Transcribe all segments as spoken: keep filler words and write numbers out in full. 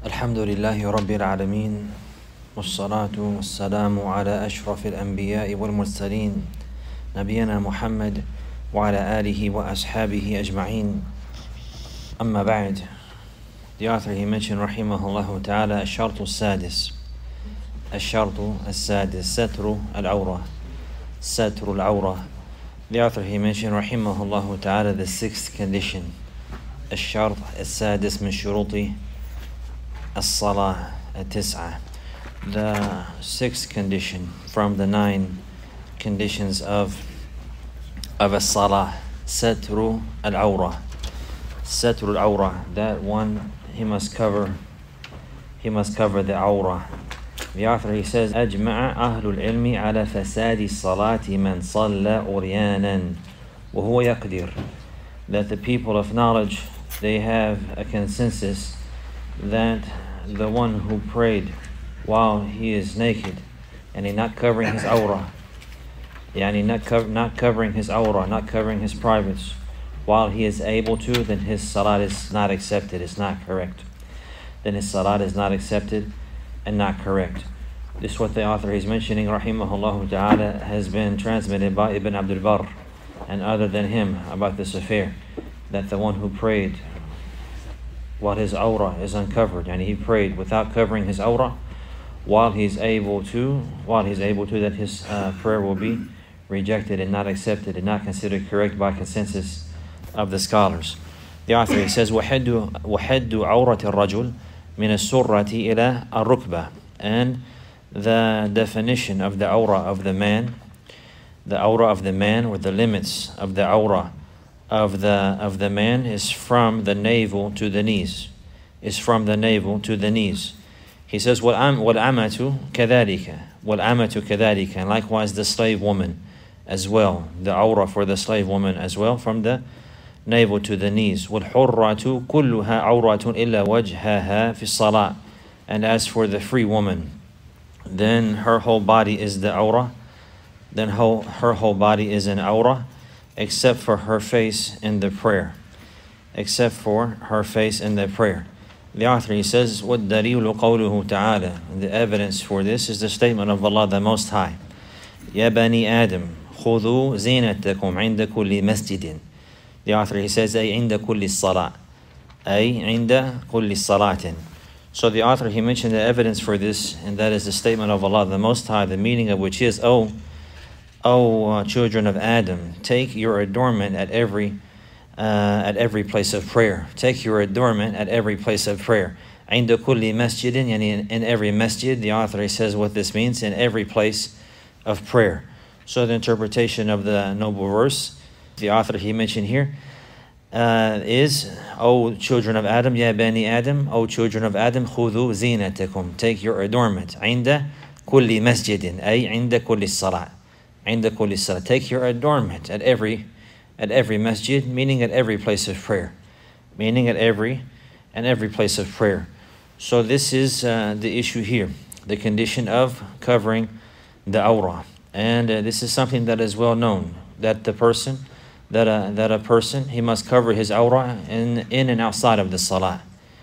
الحمد لله رب العالمين والصلاة والسلام على أشرف الأنبياء والمرسلين نبينا محمد وعلى آله وأصحابه أجمعين. أما بعد, the author he mentioned rahimahullah ta'ala الشرط السادس الشرط السادس ستر العورة ستر العورة. The author he mentioned rahimahullah ta'ala the sixth condition الشرط السادس من شروط الصلاة التسعة, the sixth condition from the nine conditions of of as-salah, satru al-awrah. Satru al-awrah, that one he must cover he must cover the awrah. The author he says أجمع أهل العلم على فساد الصلاة من صلى عريانا وهو يقدر, that the people of knowledge they have a consensus that the one who prayed while he is naked and he not covering his awrah, yani not, co- not covering his awrah, not covering his privates while he is able to, then his salat is not accepted, it's not correct. Then his salat is not accepted and not correct. This is what the author is mentioning, rahimahullah ta'ala, has been transmitted by Ibn Abdul Barr and other than him about this affair, that the one who prayed while his awrah is uncovered, and he prayed without covering his awrah while he's able to, while he's able to, that his uh, prayer will be rejected and not accepted and not considered correct by consensus of the scholars. The author he says وحد وحد عورة الرجل من السرة إلى الركبة, and the definition of the awrah of the man, the awrah of the man, or the limits of the awrah of the of the man is from the navel to the knees, is from the navel to the knees. He says وَالْأَمَةُ كَذَلِكَ وَالْأَمَةُ كَذَلِكَ, and likewise the slave woman as well, the awrah for the slave woman as well, from the navel to the knees. وَالْحُرَّةُ كُلُّهَا عَوْرَةٌ إِلَّا وَجْهَهَا فِي الصَّلَاةِ, and as for the free woman, then her whole body is the awrah, then whole, her whole body is an awrah, except for her face in the prayer, except for her face in the prayer. The author he says, وَالدَّلِيلُ قَوْلُهُ تَعَالَى, the evidence for this is the statement of Allah the Most High, يَا بَنِي آدَمْ خُذُوا زِينَتَكُمْ عِنْدَ كُلِّ مَسْجِدٍ. The author he says, أي عند كل الصلاة, أي عند كل الصلاة. So the author he mentioned the evidence for this, and that is the statement of Allah the Most High, the meaning of which is, oh, O uh, children of Adam, take your adornment at every uh, at every place of prayer. Take your adornment at every place of prayer. عند كل مسجد, yani in, in every masjid. The author he says what this means, in every place of prayer. So the interpretation of the noble verse, the author he mentioned here, uh, is, O children of Adam, ya bani Adam, O children of Adam, خذوا زينتكم, take your adornment. عند كل مسجد, أي عند كل الصلاة. عند كل الصلاة, take your adornment at every at every masjid, meaning at every place of prayer, meaning at every and every place of prayer. So this is uh, the issue here, the condition of covering the awrah, and uh, this is something that is well known, that the person that a that a person he must cover his awrah in in and outside of the salah,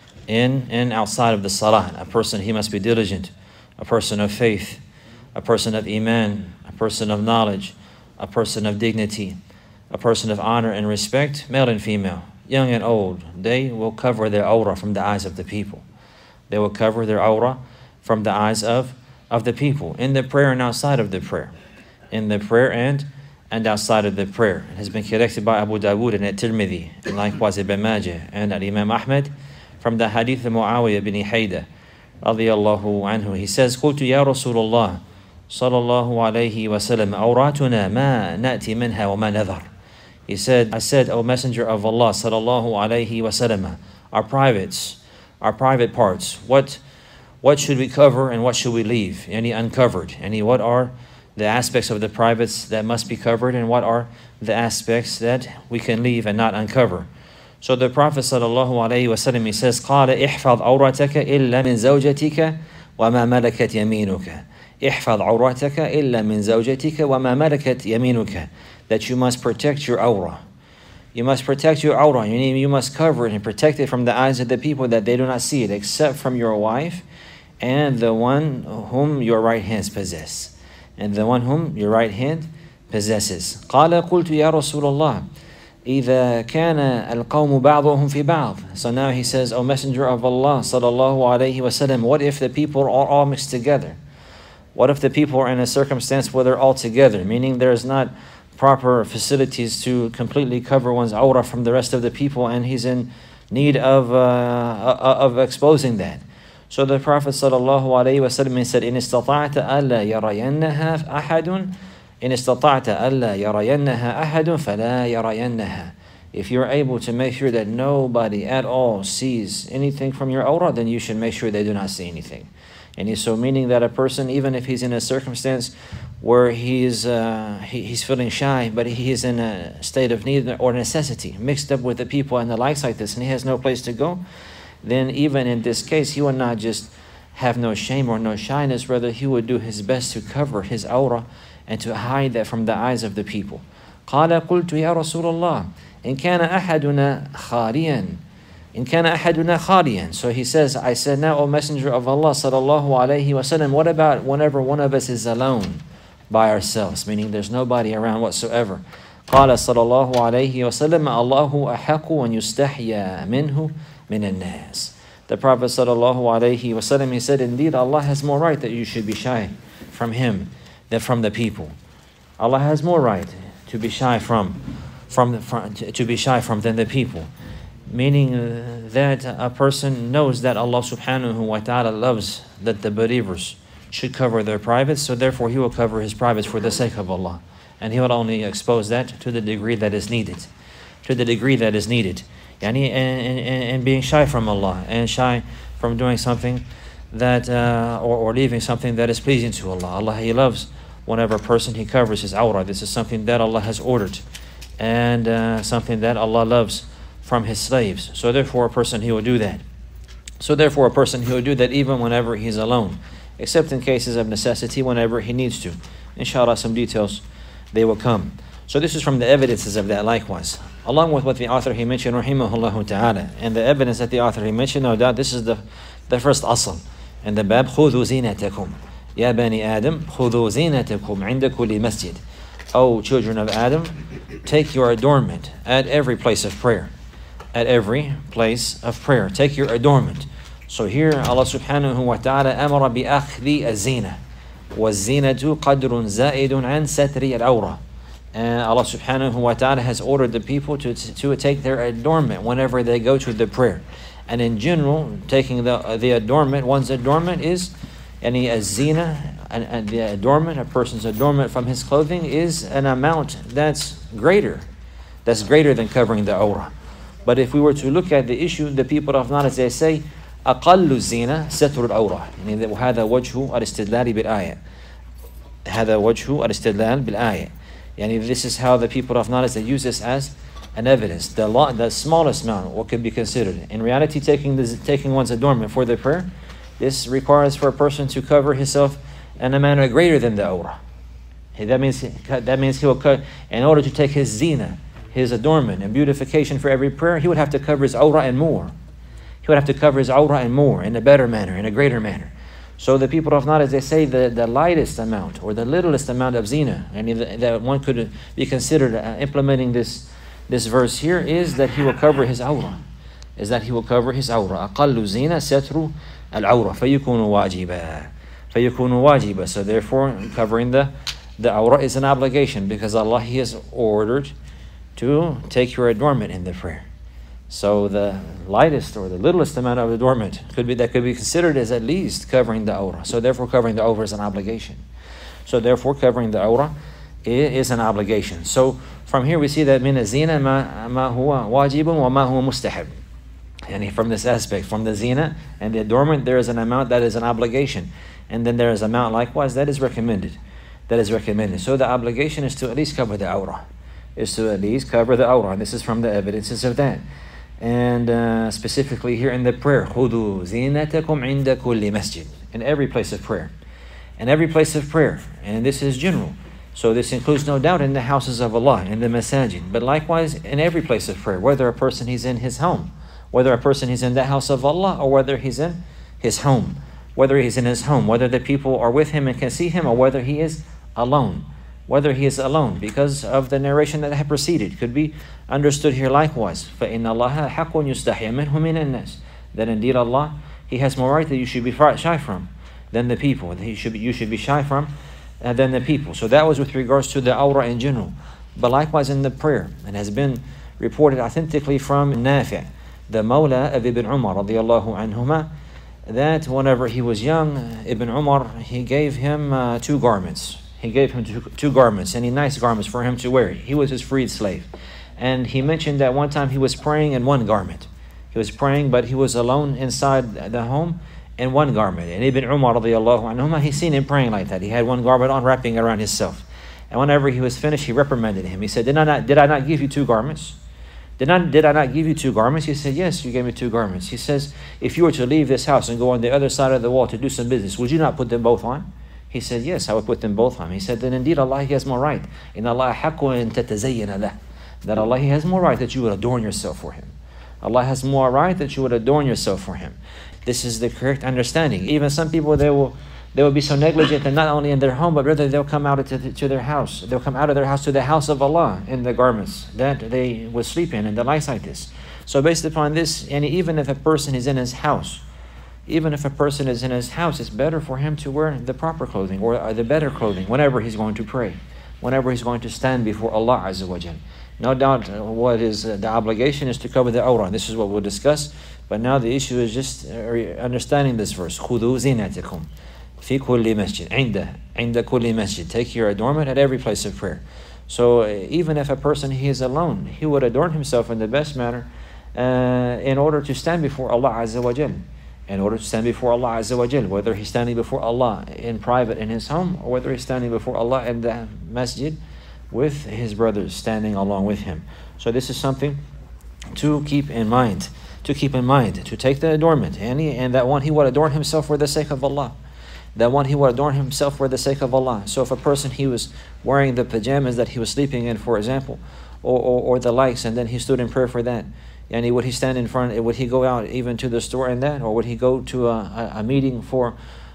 in and outside of the salah. A person he must be diligent, a person of faith, a person of iman, a person of knowledge, a person of dignity, a person of honor and respect, male and female, young and old. They will cover their awrah from the eyes of the people. They will cover their awrah from the eyes of, of the people, in the prayer and outside of the prayer. In the prayer and and outside of the prayer. It has been collected by Abu Dawood and at-Tirmidhi, and likewise Ibn Majah and Imam Ahmad, from the hadith of Muawiyah bin Hayda, radiyallahu anhu. He says, قُلْتُ يَا رَسُولَ اللَّهِ صلى الله عليه وسلم أوراتنا ما نأتي منها وما نذر. He said, I said, O Messenger of Allah صلى الله عليه وسلم, our privates, our private parts, what what should we cover and what should we leave? Any uncovered? Any what are the aspects of the privates that must be covered, and what are the aspects that we can leave and not uncover? So the Prophet صلى الله عليه وسلم, he says, قال احفظ عورتك إلا من زوجتك وما ملكت يمينك. احفظ عورتك إلا من زوجتك وما ملكت يمينك, that you must protect your awrah. You must protect your awrah. You, need, you must cover it and protect it from the eyes of the people that they do not see it, except from your wife and the one whom your right hands possess. And the one whom your right hand possesses. قال قلت يا رسول الله إذا كان القوم بعضهم في بعض. So now he says, O Messenger of Allah sallallahu alayhi wasallam, what if the people are all mixed together? What if the people are in a circumstance where they're all together, meaning there's not proper facilities to completely cover one's awrah from the rest of the people, and he's in need of uh, of exposing that. So the Prophet sallallahu alayhi wasallam said, إن استطعت ألا يرينها أحد إن استطعت ألا يرينها أحد فلا يرينها. If you're able to make sure that nobody at all sees anything from your awrah, then you should make sure they do not see anything. And so meaning that a person, even if he's in a circumstance where he's, uh, he, he's feeling shy, but he is in a state of need or necessity, mixed up with the people and the likes like this, and he has no place to go, then even in this case, he would not just have no shame or no shyness, rather he would do his best to cover his awrah and to hide that from the eyes of the people. قال قلت يا رسول الله إن كان أحدنا خاليا إن كان أحدنا خاليا. So he says, I said, now, O Messenger of Allah sallallahu alayhi wasallam, what about whenever one of us is alone by ourselves, meaning there's nobody around whatsoever? قال صلى الله عليه وسلم الله أحق أن يستحيا منه من الناس. The Prophet sallallahu alayhi wasallam, he said, indeed Allah has more right that you should be shy from him than from the people. Allah has more right to be shy from, from, the, from to be shy from than the people. Meaning uh, that a person knows that Allah subhanahu wa ta'ala loves that the believers should cover their privates, so therefore he will cover his privates for the sake of Allah. And he will only expose that to the degree that is needed. To the degree that is needed. Yani, and, and, and being shy from Allah, and shy from doing something that, uh, or, or leaving something that is pleasing to Allah. Allah, He loves whenever a person, he covers his awrah. This is something that Allah has ordered, and uh, something that Allah loves from His slaves. So therefore a person, he will do that. So therefore a person, he will do that even whenever he's alone, except in cases of necessity, whenever he needs to. Inshallah, some details, they will come. So this is from the evidences of that likewise. Along with what the author he mentioned, rahimahullah ta'ala, and the evidence that the author he mentioned, no doubt this is the, the first asl. And the bab, خُذُوا زِينَتَكُمْ يَا بَنِي آدَمْ خُذُوا زِينَتَكُمْ عِنْدَ كُلِّ مَسْجِدٍ. O children of Adam, take your adornment at every place of prayer. At every place of prayer. Take your adornment. So here Allah subhanahu wa ta'ala أمر بأخذ الزينة والزينة قدر زائد عن ستر العورة. And Allah subhanahu wa ta'ala has ordered the people to, to take their adornment whenever they go to the prayer. And in general, taking the the adornment, one's adornment is any azina, and, and the adornment, a person's adornment from his clothing is an amount that's greater. That's greater than covering the awrah. But if we were to look at the issue, the people of knowledge, they say, أقل الزينة ستر العورة. يعني وهذا وجه الاستدلال بالآية. هذا وجه الاستدلال بالآية. Yani this is how the people of knowledge, they use this as an evidence. The law, the smallest amount, what could be considered. In reality, taking this, taking one's adornment for the prayer, this requires for a person to cover himself in a manner greater than the awrah. That means that means he will cut, in order to take his zina, his adornment and beautification for every prayer, he would have to cover his awrah and more. He would have to cover his awrah and more, in a better manner, in a greater manner. So the people of knowledge, they say the, the lightest amount or the littlest amount of zina, and that one could be considered uh, implementing this this verse here, is that he will cover his awrah. Is that he will cover his awrah. أقل زينة ستر العورة فيكون واجبا فيكون واجبا. So therefore, covering the the awrah is an obligation, because Allah, He has ordered to take your adornment in the prayer. So the lightest or the littlest amount of adornment could be that could be considered as at least covering the awrah. So therefore covering the awrah is an obligation. So therefore covering the awrah is an obligation. So from here we see that min az-zina ma ma huwa wajibun wa ma huwa mustahab. And from this aspect, from the zina and the adornment, there is an amount that is an obligation, and then there is an amount likewise that is recommended. That is recommended. So the obligation is to at least cover the awrah. Is to at least cover the awrah. And this is from the evidences of that. And uh, specifically here in the prayer, خُذُوا زِينَتَكُمْ عِنْدَ كُلِّ مَسْجِدٍ. In every place of prayer. In every place of prayer. And this is general. So this includes no doubt in the houses of Allah, in the masajid, but likewise in every place of prayer, whether a person is in his home, whether a person is in the house of Allah, or whether he's in his home, whether he's in his home, whether the people are with him and can see him, or whether he is alone, whether he is alone, because of the narration that had preceded, could be understood here likewise. فَإِنَّ اللَّهَ حَقٌّ يُسْتَحْيَ مِنْهُ مِنَ النَّاسِ. That indeed Allah, He has more right that you should be shy from than the people. That he should be, you should be shy from uh, than the people. So that was with regards to the awrah in general. But likewise in the prayer, it has been reported authentically from Nafi', the Mawla of Ibn Umar radiallahu anhuma, that whenever he was young, Ibn Umar, he gave him uh, two garments. He gave him two, two garments, any nice garments for him to wear. He was his freed slave. And he mentioned that one time he was praying in one garment. He was praying, but he was alone inside the home in one garment. And Ibn Umar radiallahu anhuma, he seen him praying like that. He had one garment on, wrapping around himself. And whenever he was finished, he reprimanded him. He said, did I not, did I not give you two garments? Did, not, did I not give you two garments? He said, yes, you gave me two garments. He says, if you were to leave this house and go on the other side of the wall to do some business, would you not put them both on? He said, yes, I would put them both on. He said, then indeed Allah, He has more right. In Allah haqqun tatazayyana lah. That Allah, He has more right that you would adorn yourself for Him. Allah has more right that you would adorn yourself for Him. This is the correct understanding. Even some people, they will they will be so negligent that not only in their home, but rather they'll come out to, to their house. They'll come out of their house to the house of Allah in the garments that they would sleep in and the likes like this. So based upon this, and even if a person is in his house, even if a person is in his house, it's better for him to wear the proper clothing or the better clothing whenever he's going to pray, whenever he's going to stand before Allah Azza wa Jal. No doubt what is uh, the obligation is to cover the awrah. This is what we'll discuss. But now the issue is just uh, understanding this verse. خُذُوا زِينَتِكُمْ فِي كُلِّ مَسْجِدٍ عِنْدَ عِنْدَ كُلِّ مَسْجِد. Take your adornment at every place of prayer. So uh, even if a person he is alone, he would adorn himself in the best manner uh, in order to stand before Allah Azza wa Jal. In order to stand before Allah Azza wa Jal, whether he's standing before Allah in private in his home, or whether he's standing before Allah in the masjid with his brothers standing along with him. So this is something to keep in mind, to keep in mind, to take the adornment. And, he, and that one, he would adorn himself for the sake of Allah. That one, he would adorn himself for the sake of Allah. So if a person, he was wearing the pajamas that he was sleeping in, for example, or, or, or the likes, and then he stood in prayer for that, and he, would he stand in front, would he go out even to the store in that, or would he go to a, a, a meeting for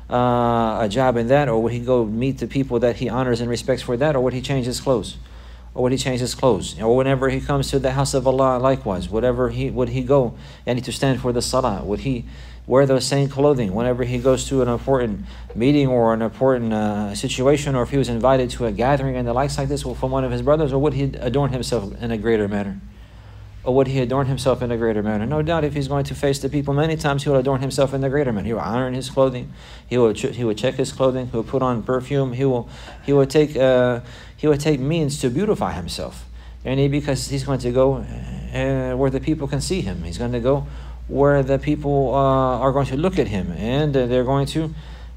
Uh, a job in that, or would he go meet the people that he honors and respects for that, or would he change his clothes, or would he change his clothes, or whenever he comes to the house of Allah, likewise, whatever he would he go and to stand for the salah, would he wear the same clothing whenever he goes to an important meeting or an important uh, situation, or if he was invited to a gathering and the likes like this from one of his brothers, or would he adorn himself in a greater manner? Or would he adorn himself in a greater manner? No doubt if he's going to face the people many times, he will adorn himself in a greater manner. He will iron his clothing. He will he will check his clothing. He will put on perfume. He will he will take uh, he will take means to beautify himself. And he, because he's going to go uh, where the people can see him. He's going to go where the people uh, are going to look at him, and uh, they're going to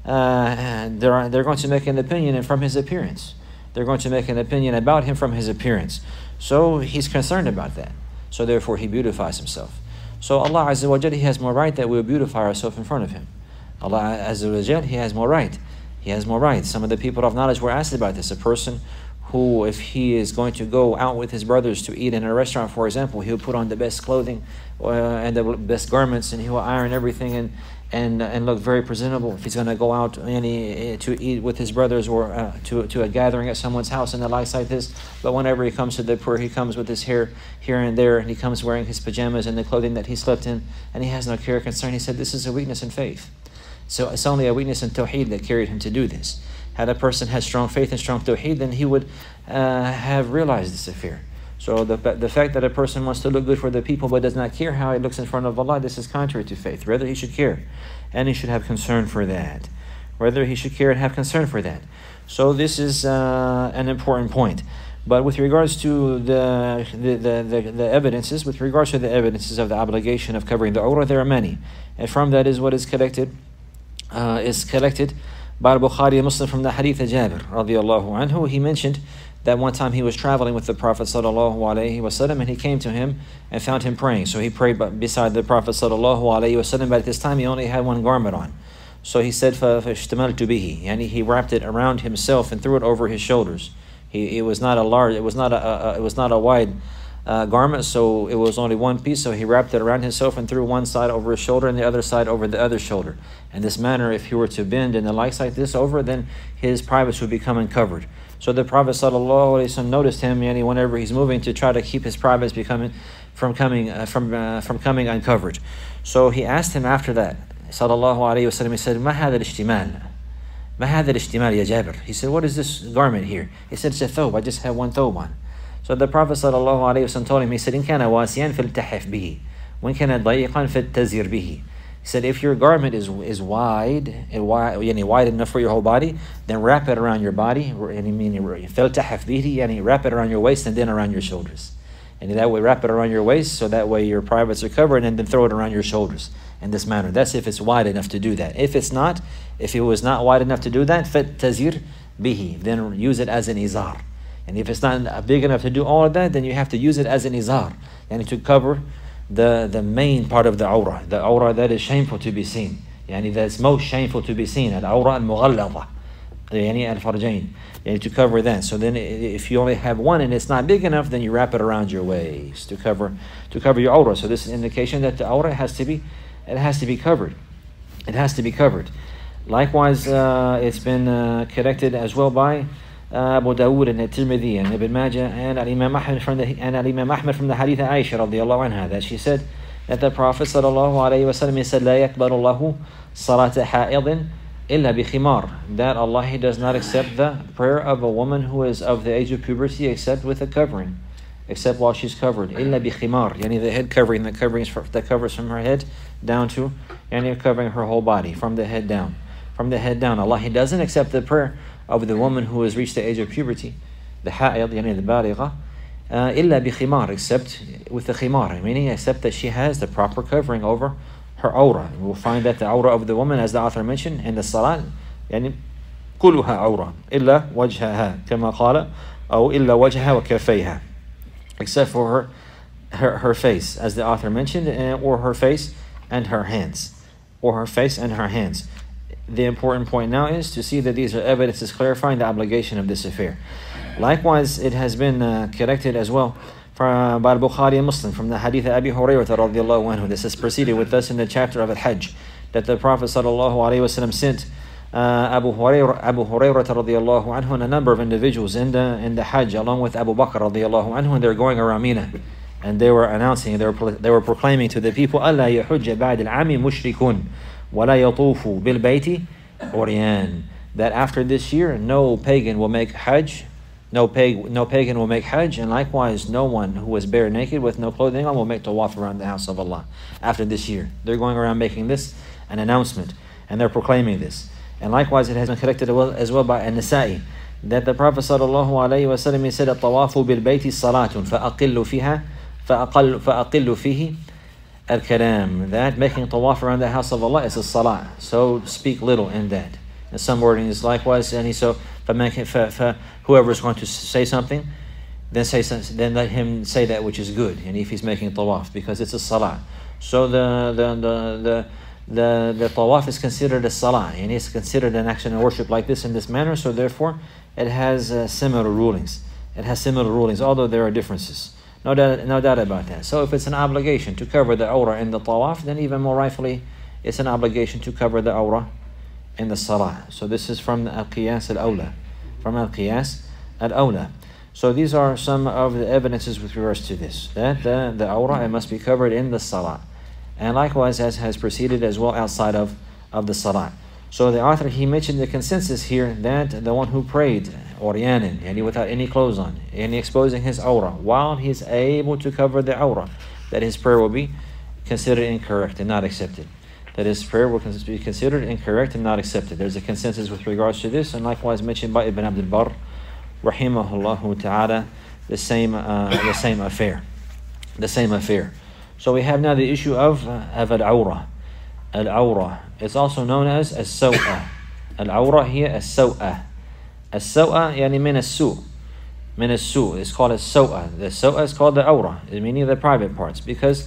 uh, they're they're going to make an opinion from his appearance. They're going to make an opinion about him from his appearance. So he's concerned about that. So therefore he beautifies himself. So Allah Azza wa Jal, He has more right that we will beautify ourselves in front of Him. Allah Azza wa Jal, He has more right. He has more right. Some of the people of knowledge were asked about this. A person who, if he is going to go out with his brothers to eat in a restaurant, for example, he will put on the best clothing uh, and the best garments, and he will iron everything and and and look very presentable. If he's going to go out any to eat with his brothers, or uh, to to a gathering at someone's house and the likes like this, but whenever he comes to the prayer, he comes with his hair here and there, and he comes wearing his pajamas and the clothing that he slept in, and he has no care or concern. He said this is a weakness in faith. So it's only a weakness in tawheed that carried him to do this. Had a person had strong faith and strong tawheed, then he would uh, have realized this affair. So the the fact that a person wants to look good for the people but does not care how he looks in front of Allah, this is contrary to faith. Rather, he should care, and he should have concern for that. Rather, he should care and have concern for that. So this is uh, an important point. But with regards to the the, the, the the evidences, with regards to the evidences of the obligation of covering the awrah, there are many. And from that is what is collected, uh, is collected by Bukhari and Muslim from the hadith of Jabir radiallahu anhu. He mentioned that one time he was traveling with the Prophet sallallahu alaihi wasallam, and he came to him and found him praying. So he prayed beside the Prophet sallallahu alaihi wasallam, but at this time he only had one garment on. So he said, فَاشْتَمَلْتُ بِهِ, and he wrapped it around himself and threw it over his shoulders. He, it was not a large, it was not a, a it was not a wide uh, garment, so it was only one piece. So he wrapped it around himself and threw one side over his shoulder and the other side over the other shoulder. In this manner, if he were to bend and the likes like this over, then his privates would become uncovered. So the Prophet ﷺ noticed him, yani, whenever he's moving, to try to keep his privates becoming from coming uh, from uh, from coming uncovered. So he asked him after that, sallallahu alaihi wasallam. He said, "Ma hada al-ishtimal? Ma hada al-ishtimal ya Jabir?" He said, "What is this garment here?" He said, "It's a thobe. I just have one thobe on." So the Prophet sallallahu alaihi wasallam told him, he said, "In kana wasiyan faltahif bihi, wa in kana dayiqan faltazir bihi." He said, if your garment is is wide, and wide, yani wide enough for your whole body, then wrap it around your body. And he mean faltahif bihi, yani wrap it around your waist and then around your shoulders. And that way, wrap it around your waist, so that way your privates are covered, and then throw it around your shoulders in this manner. That's if it's wide enough to do that. If it's not, if it was not wide enough to do that, faltazir bihi, then use it as an izar. And if it's not big enough to do all of that, then you have to use it as an izar, yani to cover the the main part of the awrah, the awrah that is shameful to be seen, yani that's most shameful to be seen, al awrah al mughallada, yani al farjain, yani to cover that. So then, if you only have one and it's not big enough, then you wrap it around your waist to cover to cover your awrah. So this is an indication that the awrah has to be it has to be covered. It has to be covered. Likewise, uh, it's been uh, corrected as well by Uh, Abu Dawood and Tirmidhi and Ibn Majah and Imam Ahmad from the and Imam Ahmad from the Hadith of Aisha radiallahu anha, that she said that the Prophet sallallahu alaihi wasallam said, "La yakbalu Allahu salata ha'idin illa bi khimar." That Allah, He does not accept the prayer of a woman who is of the age of puberty except with a covering, except while she's covered. Illa bi khimar, yani the head covering, the covering that covers from her head down to, yani covering her whole body from the head down, from the head down. Allah, He doesn't accept the prayer of the woman who has reached the age of puberty, the ha'id, yani the baligha, uh, illa bi khimar, except with the khimar, meaning except that she has the proper covering over her awrah. We'll find that the awrah of the woman, as the author mentioned in the salat, yani كلها عورة إلا وجهها كما قال أو إلا وجهها وكفيها, except for her, her her face, as the author mentioned, or her face and her hands, or her face and her hands. The important point now is to see that these are evidences clarifying the obligation of this affair. Likewise, it has been uh, corrected as well from, by Bukhari and Muslim from the hadith of Abi Hurairah radiallahu anhu. This is preceded with us in the chapter of Al-Hajj, that the Prophet sallallahu alaihi wasallam sent uh, Abu Hurairah, Abu Hurairah radiallahu anhu and a number of individuals in the in the Hajj, along with Abu Bakr radiallahu anhu, and they're going around Mina, and they were announcing, they were they were proclaiming to the people, "Allah yahujja ba'd al-'ami mushrikun وَلَا يَطُوفُ بِالْبَيْتِ عُرْيَانٍ," that after this year no pagan will make Hajj, no, pag, no pagan will make Hajj, and likewise no one who is bare naked with no clothing on will make tawaf around the house of Allah after this year. They're going around making this an announcement, and they're proclaiming this. And likewise it has been corrected as well by An-Nasa'i, that the Prophet sallallahu alaihi wasallam said, "الطواف بالبيت صلاة فأقل فيها فأقل فأقل فيه al-kalam," that making tawaf around the house of Allah is a salah, so speak little in that. And some wording is likewise, and he so whoever is going to say something, then say then let him say that which is good, and if he's making tawaf, because it's a salah. So the the the the the, the tawaf is considered a salah, and it's considered an action of worship like this in this manner. So therefore, it has uh, similar rulings. It has similar rulings, although there are differences. No doubt, no doubt about that. So if it's an obligation to cover the awrah in the tawaf, then even more rightfully, it's an obligation to cover the awrah in the salah. So this is from the al-qiyas al-awla, from al-qiyas al-awla. So these are some of the evidences with regards to this, that the, the awrah, it must be covered in the salah. And likewise, as has proceeded as well outside of, of the salah. So the author, he mentioned the consensus here that the one who prayed uryanin, yani without any clothes on, and exposing his awrah, while he's able to cover the awrah, that his prayer will be considered incorrect and not accepted. That his prayer will be considered incorrect and not accepted. There's a consensus with regards to this, and likewise mentioned by Ibn Abdul Barr, rahimahullah ta'ala, the same uh, the same affair, the same affair. So we have now the issue of uh, of al-awrah. Al-awrah. It's also known as as-saw'a. Al-awrah here as-saw'a. As-saw'a yani min as-su. Min as-su. It's called as-saw'a. The saw'a is called the awrah, meaning the private parts, because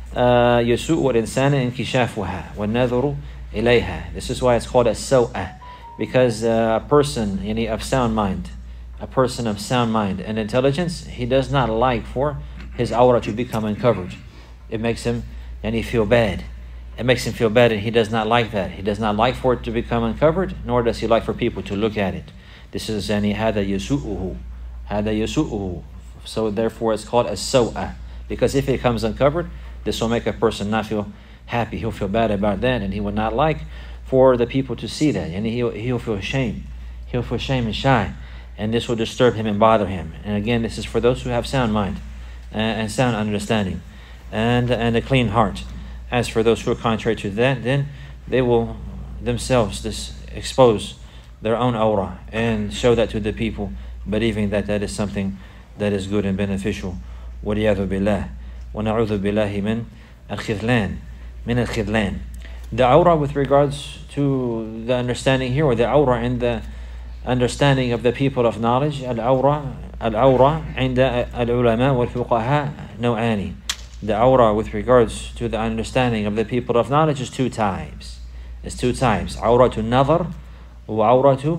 يسوء الإنسان انكشافها والنظر إليها. This is why it's called as-saw'a, because a person yani of sound mind, a person of sound mind and intelligence, he does not like for his awrah to become uncovered. It makes him, and he feel bad. It makes him feel bad, and he does not like that. He does not like for it to become uncovered, nor does he like for people to look at it. This is yani hada yasu'uhu, hada yasu'uhu. So therefore, it's called as saw'a, because if it comes uncovered, this will make a person not feel happy. He'll feel bad about that, and he would not like for the people to see that, and he'll he'll feel shame. He'll feel shame and shy, and this will disturb him and bother him. And again, this is for those who have sound mind and, and sound understanding, and and a clean heart. As for those who are contrary to that, then they will themselves just expose their own awrah and show that to the people, believing that that is something that is good and beneficial. وَلِيَعْذُ بِاللَّهِ وَنَعُوذُ بِاللَّهِ مِنْ الْخِذْلَانِ مِنَ الْخِذْلَانِ. The awrah with regards to the understanding here, or the awrah in the understanding of the people of knowledge, al-awrah al-awrah عند العلماء والفقهاء نوعان. The awrah with regards to the understanding of the people of knowledge is two types. It's two types. Awratu nadhar wa awratu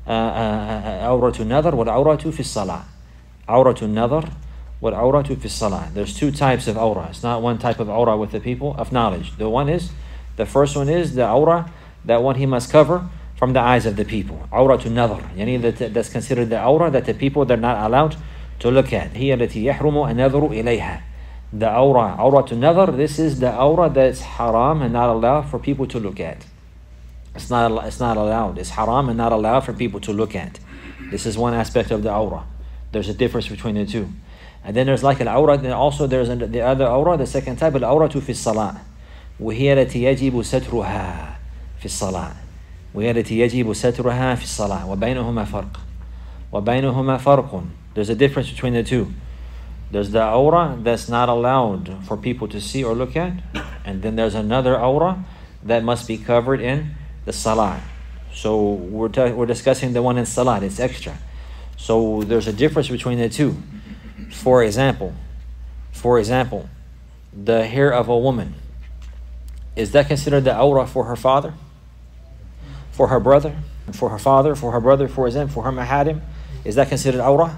awratu nadhar wal awratu fi salah. Awratu nadhar wal awratu fi salah. There's two types of awrah. It's not one type of awrah with the people of knowledge. The one is, the first one is the awrah that one he must cover from the eyes of the people. Awratu nadhar. Yani that, that's considered the awrah that the people, they're not allowed to look at. هي التي يحرم النظر إليها. The awrah, awrah to nadhar, this is the awrah that's haram and not allowed for people to look at. It's not, it's not allowed. It's haram and not allowed for people to look at. This is one aspect of the awrah. There's a difference between the two. And then there's like an awrah, then also there's the other awrah, the second type, al-awratu fi salah. وهي التي يجب سترها في الصلاة. وهي التي يجب سترها في الصلاة. وبينهما فرق. وبينهما فرق. There's a difference between the two. There's the awrah that's not allowed for people to see or look at, and then there's another awrah that must be covered in the salah. So we're ta- we're discussing the one in salah. It's extra. So there's a difference between the two. For example, for example, the hair of a woman, is that considered the awrah for her father, for her brother, for her father, for her brother, for example, for her maharim? Is that considered awrah?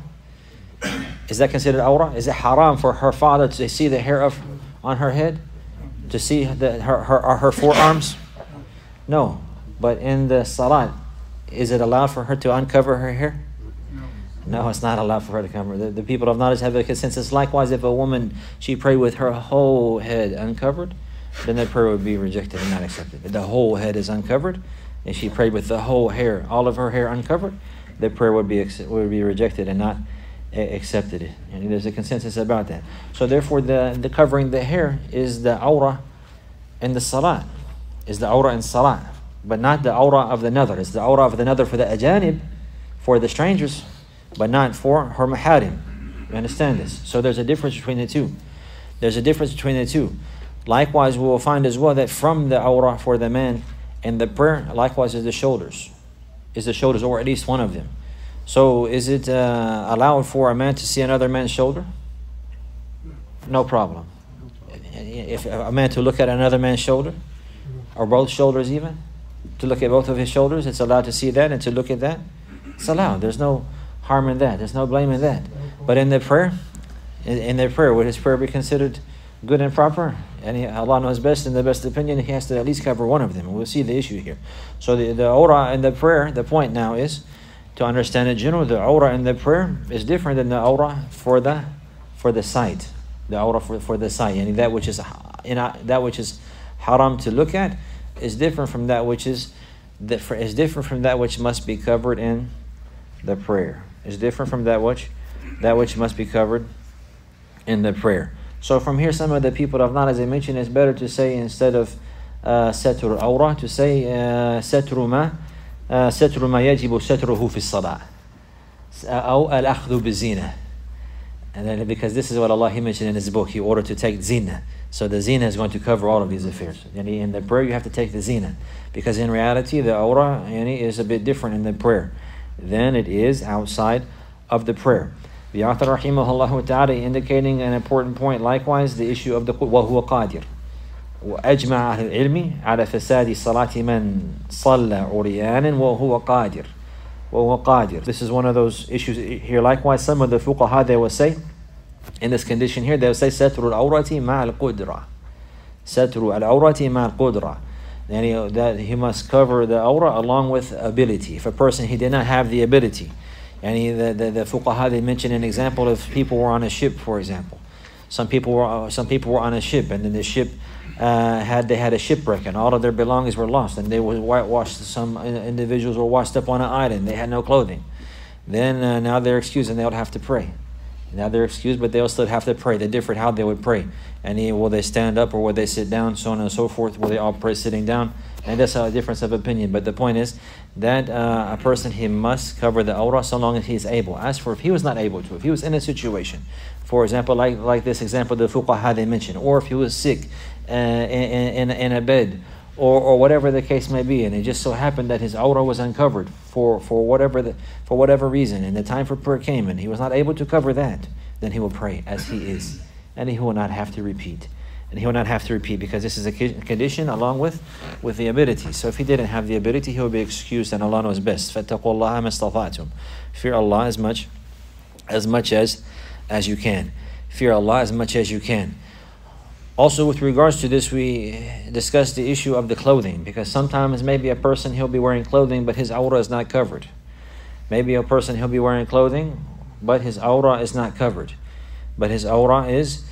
Is that considered awrah? Is it haram for her father to see the hair of on her head? To see the, her, her, her forearms? No. But in the salat, is it allowed for her to uncover her hair? No, it's not allowed for her to cover. The, the people of knowledge have a consensus. Likewise, if a woman, she prayed with her whole head uncovered, then the prayer would be rejected and not accepted. If the whole head is uncovered, and she prayed with the whole hair, all of her hair uncovered, the prayer would be would be rejected and not accepted it. And there's a consensus about that. So therefore, the, the covering the hair is the awrah in the salat, is the awrah in salat, but not the awrah of the nadhar. It's the awrah of the nadhar for the ajanib, for the strangers, but not for her maharim. You understand this? So there's a difference between the two. There's a difference between the two. Likewise, we will find as well that from the awrah for the man in the prayer, likewise is the shoulders, is the shoulders, or at least one of them. So is it uh, allowed for a man to see another man's shoulder? No problem. If a man to look at another man's shoulder, or both shoulders even, to look at both of his shoulders, it's allowed to see that and to look at that. It's allowed. There's no harm in that. There's no blame in that. But in the prayer, in, in their prayer, would his prayer be considered good and proper? And he, Allah knows best. In the best opinion, he has to at least cover one of them. We'll see the issue here. So the, the awrah in the prayer, the point now is, to understand in general, the awrah in the prayer is different than the awrah for the for the sight. The awrah for, for the sight, and that which is in that which is haram to look at is different from that which is is different from that which must be covered in the prayer. Is different from that which that which must be covered in the prayer. So from here, some of the people of knowledge, as I mentioned, it's better to say instead of uh, satur awrah, to say uh, satru ma. ستر ما يجب ستره في الصلاة أو الأخذ بالزينة. And then because this is what Allah, He mentioned in His book, He ordered to take zina. So the zina is going to cover all of these affairs. And in the prayer you have to take the zina, because in reality the awrah is a bit different in the prayer than it is outside of the prayer. The author rahimahullah ta'ala indicating an important point, likewise the issue of the وَهُوَ قَادِرٌ. وأجمع أهل العلم على فساد صلاة من صلى عريانا وهو قادر وهو قادر. This is one of those issues here. Likewise, some of the fuqaha, they will say, in this condition here, they will say, ستر العورة مع القدرة. ستر العورة مع القدرة. And that he must cover the awrah along with ability. If a person, he did not have the ability, and he, the, the, the fuqaha, they mention an example of people were on a ship, for example. Some people were some people were on a ship, and then the ship uh, had they had a shipwreck, and all of their belongings were lost, and they were whitewashed. Some individuals were washed up on an island. They had no clothing. Then uh, now they're excused, and they would have to pray. Now they're excused, but they'll still have to pray. They differed how they would pray. And he, will they stand up or will they sit down, so on and so forth. Will they all pray sitting down? And that's a difference of opinion. But the point is that uh, a person, he must cover the awrah so long as he is able. As for if he was not able to, if he was in a situation, for example, like, like this example the fuqaha they mentioned, or if he was sick uh, in, in, in a bed, or, or whatever the case may be, and it just so happened that his awrah was uncovered for, for, whatever the, for whatever reason, and the time for prayer came, and he was not able to cover that, then he will pray as he is. And he will not have to repeat. And he will not have to repeat because this is a condition along with, with the ability. So if he didn't have the ability, he will be excused, and Allah knows best. فَاتَّقُوا اللَّهَ مَا اسْتَطَعْتُمْ. Fear Allah as much as much as as you can. Fear Allah as much as you can. Also, with regards to this, we discussed the issue of the clothing, because sometimes maybe a person, he'll be wearing clothing, but his awrah is not covered. Maybe a person, he'll be wearing clothing, but his awrah is not covered. But his awrah is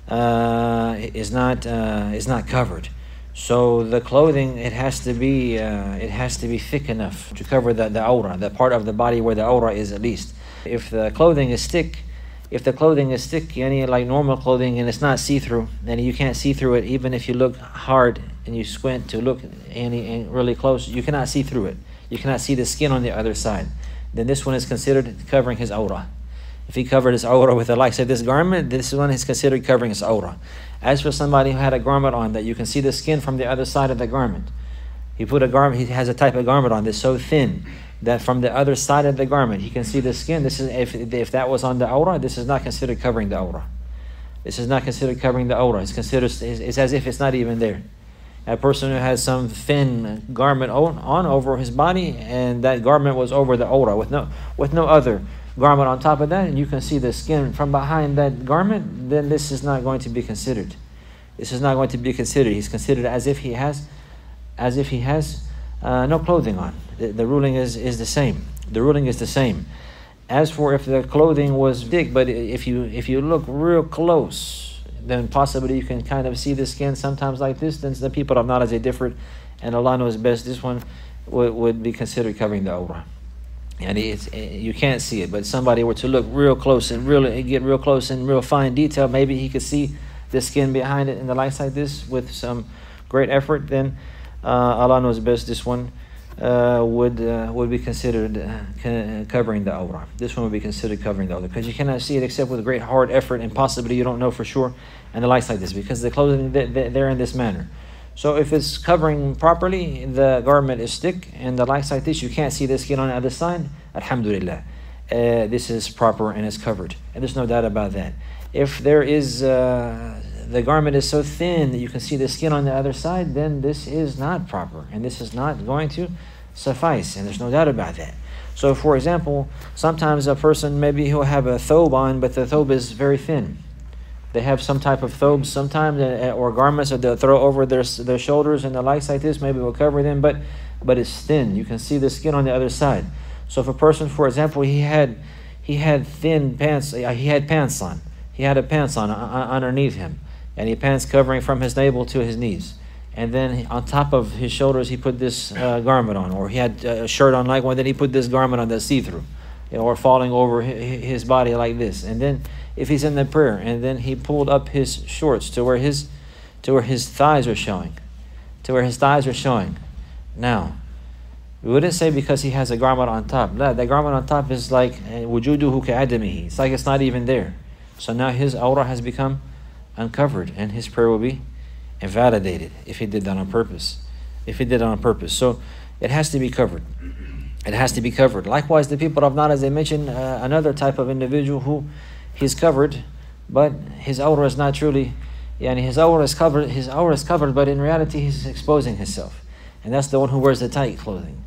uh, is not uh, is not covered. So the clothing, it has to be uh, it has to be thick enough to cover the the awrah, the part of the body where the awrah is at least. If the clothing is thick, if the clothing is thick, any like normal clothing, and it's not see-through, then you can't see through it. Even if you look hard and you squint to look any really close, you cannot see through it. You cannot see the skin on the other side. Then this one is considered covering his awrah. If he covered his awrah with the likes of this garment, this one is considered covering his awrah. As for somebody who had a garment on that you can see the skin from the other side of the garment, he put a garment, he has a type of garment on that's so thin that from the other side of the garment he can see the skin. This is if if that was on the awrah, this is not considered covering the awrah. This is not considered covering the awrah. It's considered it's as if it's not even there. A person who has some thin garment on, on over his body, and that garment was over the awrah with no with no other garment on top of that, and you can see the skin from behind that garment, then this is not going to be considered. This is not going to be considered. He's considered as if he has, as if he has uh, no clothing on. The, the ruling is is the same. The ruling is the same. As for if the clothing was thick, but if you if you look real close, then possibly you can kind of see the skin sometimes like this. Then the people of knowledge, they differed, and Allah knows best. This one would, would be considered covering the awrah. And it's, you can't see it, but somebody were to look real close and really get real close and real fine detail, maybe he could see the skin behind it in the lights like this with some great effort, then uh, Allah knows best. This one uh, would uh, would be considered uh, covering the awrah. This one would be considered covering the awrah, because you cannot see it except with great hard effort, and possibly you don't know for sure, and the lights like this, because the clothing, they're in this manner. So if it's covering properly, the garment is thick, and the lights like this, you can't see the skin on the other side, alhamdulillah. Uh, this is proper and it's covered. And there's no doubt about that. If there is, uh, the garment is so thin that you can see the skin on the other side, then this is not proper. And this is not going to suffice. And there's no doubt about that. So for example, sometimes a person, maybe he'll have a thobe on, but the thobe is very thin. They have some type of thobes sometimes, or garments that they'll throw over their their shoulders, and the likes like this maybe will cover them, but but it's thin. You can see the skin on the other side. So if a person, for example, he had he had thin pants, he had pants on. He had a pants on uh, underneath him, and he had pants covering from his navel to his knees. And then on top of his shoulders, he put this uh, garment on, or he had a shirt on like one. Then he put this garment on that's see-through, you know, or falling over his body like this. And then if he's in the prayer, and then he pulled up his shorts to where his to where his thighs are showing, to where his thighs are showing. Now, we wouldn't say because he has a garment on top. No, that garment on top is like wujuduhu ka'adamihi. It's like it's not even there. So now his awrah has become uncovered, and his prayer will be invalidated if he did that on purpose. If he did it on purpose. So it has to be covered. It has to be covered. Likewise, the people of Nad, as I mentioned, uh, another type of individual who he's covered, but his awrah is not truly, yani his awrah is covered, his awrah is covered, but in reality he's exposing himself. And that's the one who wears the tight clothing.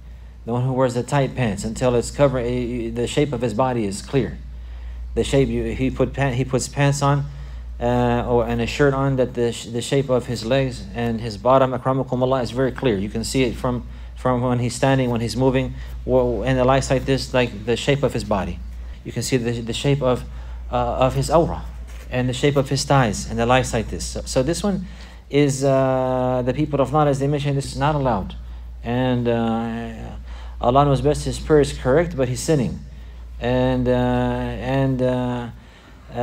the one who wears the tight pants until it's covered, the shape of his body is clear. The shape, he put he puts pants on, uh, or and a shirt on that the the shape of his legs and his bottom, akramakumullah, is very clear. You can see it from from when he's standing, when he's moving, and the lights like this, like the shape of his body. You can see the the shape of uh, of his awrah, and the shape of his thighs, and the lights like this. So, so this one is uh, the people of knowledge, as they mentioned, this is not allowed, and uh, Allah knows best. His prayer is correct, but he's sinning. And uh, and, uh, uh,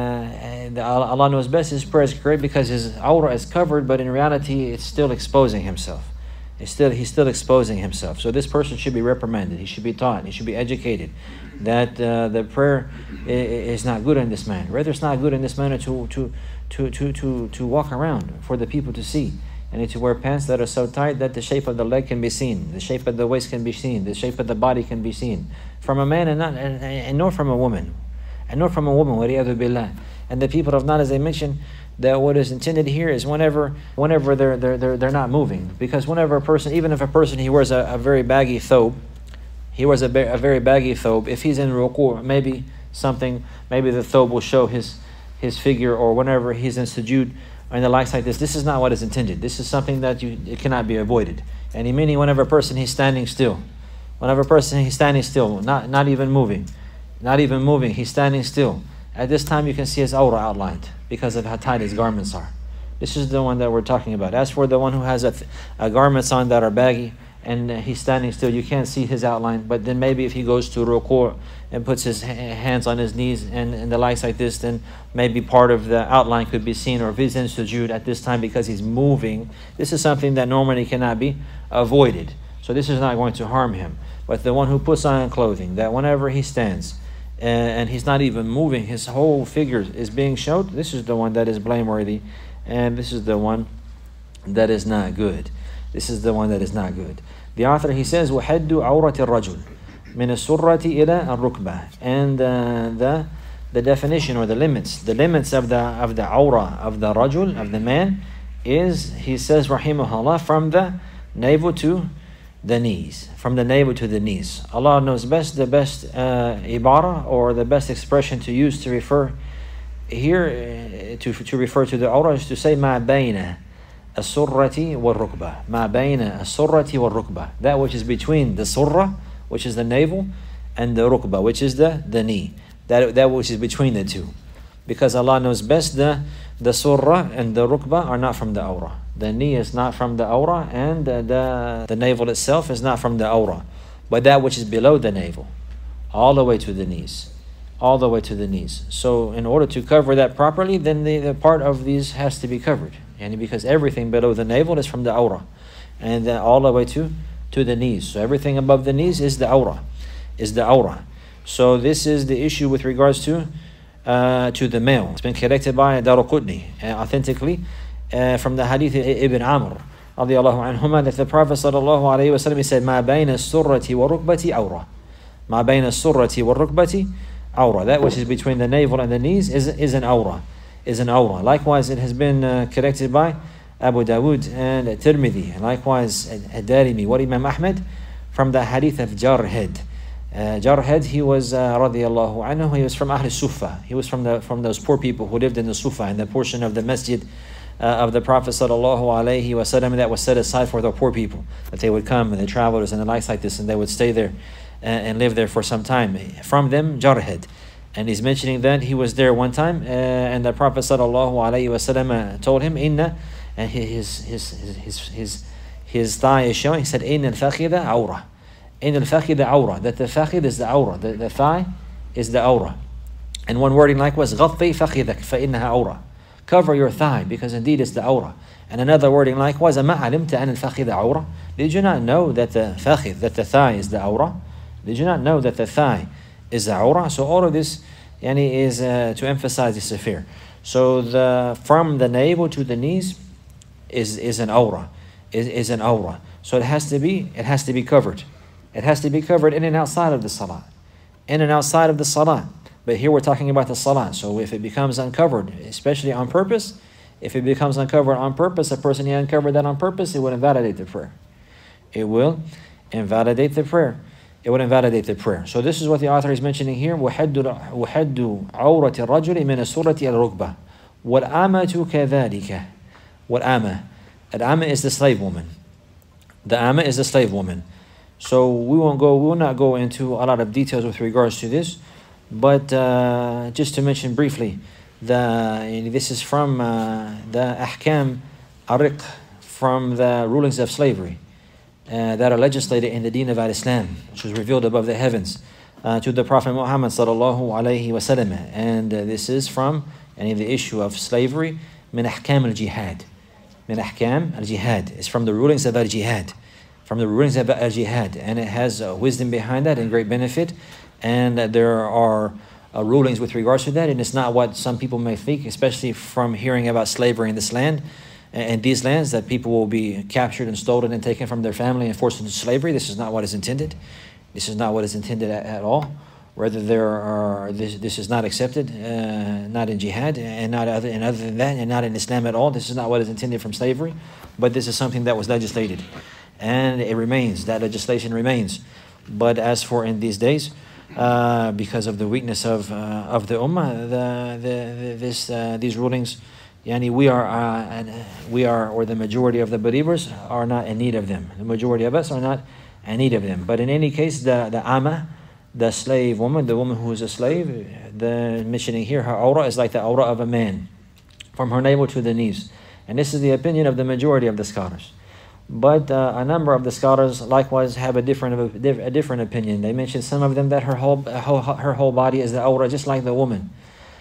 and Allah knows best. His prayer is correct because his awrah is covered, but in reality, it's still exposing himself. It's still he's still exposing himself. So this person should be reprimanded. He should be taught. He should be educated that uh, the prayer is not good in this manner. Rather, it's not good in this manner to to to to to to walk around for the people to see. And to wear pants that are so tight that the shape of the leg can be seen, the shape of the waist can be seen, the shape of the body can be seen from a man and not and, and nor from a woman, and nor from a woman. Waliyadu billah. And the people of knowledge, as I mentioned, that what is intended here is whenever whenever they're they're they're, they're not moving, because whenever a person, even if a person he wears a, a very baggy thobe, he wears a, a very baggy thobe. If he's in ruku', maybe something, maybe the thobe will show his his figure, or whenever he's in sujood, and the likes like this. This is not what is intended. This is something that you it cannot be avoided. And he meaning whenever a person he's standing still, whenever a person he's standing still, not not even moving, not even moving, he's standing still. At this time you can see his awrah outlined because of how tight his garments are. This is the one that we're talking about. As for the one who has a, a garments on that are baggy and he's standing still, you can't see his outline. But then maybe if he goes to ruku' and puts his hands on his knees and, and the likes like this, then maybe part of the outline could be seen. Or if he's in sujood at this time because he's moving, this is something that normally cannot be avoided. So this is not going to harm him. But the one who puts on clothing, that whenever he stands and, and he's not even moving, his whole figure is being shown, this is the one that is blameworthy, and this is the one that is not good. This is the one that is not good. The author, he says, وَحَدُّ عَوْرَةِ الرَّجُلِ مِنَ السُّرَّةِ إِلَى الرُّكْبَةِ. And uh, the the definition or the limits, the limits of the of the awrah of the rajul, of the man, is, he says, rahimahullah, from the navel to the knees. From the navel to the knees. Allah knows best the best uh, ibara, or the best expression to use to refer here, uh, to, to refer to the awrah, is to say مَا بَيْنَ السُّرَّةِ وَالرُّكْبَةِ مَا بَيْنَ السُّرَّةِ وَالرُّكْبَةِ. That which is between the surrah, which is the navel, and the rukbah, which is the, the knee. That, that which is between the two. Because Allah knows best the, the surrah and the rukbah are not from the awrah. The knee is not from the awrah, and the, the, the navel itself is not from the awrah. But that which is below the navel, all the way to the knees. All the way to the knees. So in order to cover that properly, then the, the part of these has to be covered. And because everything below the navel is from the awrah. And then all the way to, to the knees. So everything above the knees is the awrah. Is the awrah. So this is the issue with regards to uh, to the male. It's been collected by Daraqutni, uh, authentically, uh, from the hadith Ibn Amr radiallahu anhuma, that the Prophet sallallahu alayhi wa sallam, he said, مَا بَيْنَ السُّرَّةِ وَالرُّكْبَةِ عَوْرَةِ مَا بَيْنَ السُّرَّةِ وَالرُّكْبَةِ awrah. That which is between the navel and the knees is, is an awrah. Is an awrah. Likewise, it has been uh, collected by Abu Dawood and Tirmidhi. And likewise, Ad-Darimi, what Imam Ahmed, from the hadith of Jarhed. Uh, Jarhed, he was uh, radiallahu anhu, he was from Ahl Sufa. He was from the from those poor people who lived in the Sufa, in the portion of the masjid uh, of the Prophet sallallahu alaihi wasallam that was set aside for the poor people, that they would come, and the travelers and the likes like this, and they would stay there uh, and live there for some time. From them, Jarhed. And he's mentioning that he was there one time, uh, and the Prophet sallallahu alaihi wasallam uh, told him, "Inna," and his his his his his, his thigh is showing. He said, "Inna al-fakhida awrah." In al-fakhida awrah, that the fakhid is the awrah, the, the thigh is the awrah. And one wording likewise, غطي فخذك فإنها awrah. Cover your thigh, because indeed it's the awrah. And another wording likewise, أما علمت أن الفخذ awrah. Did you not know that the fakhid, that the thigh is the awrah? Did you not know that the thigh is the awrah? So all of this yani, is uh, to emphasize this affair. So the from the navel to the knees is is an awrah, is, is an awrah. So it has to be it has to be covered. It has to be covered in and outside of the salah. In and outside of the salah. But here we're talking about the salah. So if it becomes uncovered, especially on purpose, if it becomes uncovered on purpose, a person he uncovered that on purpose, it will invalidate the prayer. It will invalidate the prayer. It would invalidate the prayer. So this is what the author is mentioning here. وَحَدُّ عَوْرَةِ الرَّجُلِ مِنَ السُّرَّةِ الرُّكْبَةِ وَالْأَمَةُ كَذَلِكَ. Wal-ama. Al-ama is the slave woman. The ama is the slave woman. So we won't go, we will not go into a lot of details with regards to this, but uh, just to mention briefly, the this is from uh, the ahkam ariq, from the rulings of slavery uh, that are legislated in the deen of al-Islam, which was revealed above the heavens uh, to the Prophet Muhammad sallallahu alaihi wasallam. And uh, this is from any of the issue of slavery, min ahkam al-jihad. Min ahkam al-jihad. It's from the rulings of al-jihad. From the rulings of al-jihad. And it has uh, wisdom behind that and great benefit. And uh, there are uh, rulings with regards to that. And it's not what some people may think, especially from hearing about slavery in this land, and these lands, that people will be captured and stolen and taken from their family and forced into slavery. This is not what is intended. This is not what is intended at, at all. Rather, there are this, this is not accepted, uh, not in jihad, and not other, and other than that, and not in Islam at all. This is not what is intended from slavery, but this is something that was legislated, and it remains. That legislation remains. But as for in these days, uh, because of the weakness of uh, of the ummah, the, the, the this uh, these rulings, yani we are uh, we are or the majority of the believers are not in need of them. The majority of us are not in need of them. But in any case, the the ama, the slave woman, the woman who is a slave, the mentioning here, her aura is like the aura of a man, from her navel to the knees. And this is the opinion of the majority of the scholars. But uh, a number of the scholars likewise have a different a different opinion. They mention some of them that her whole her whole body is the aura, just like the woman,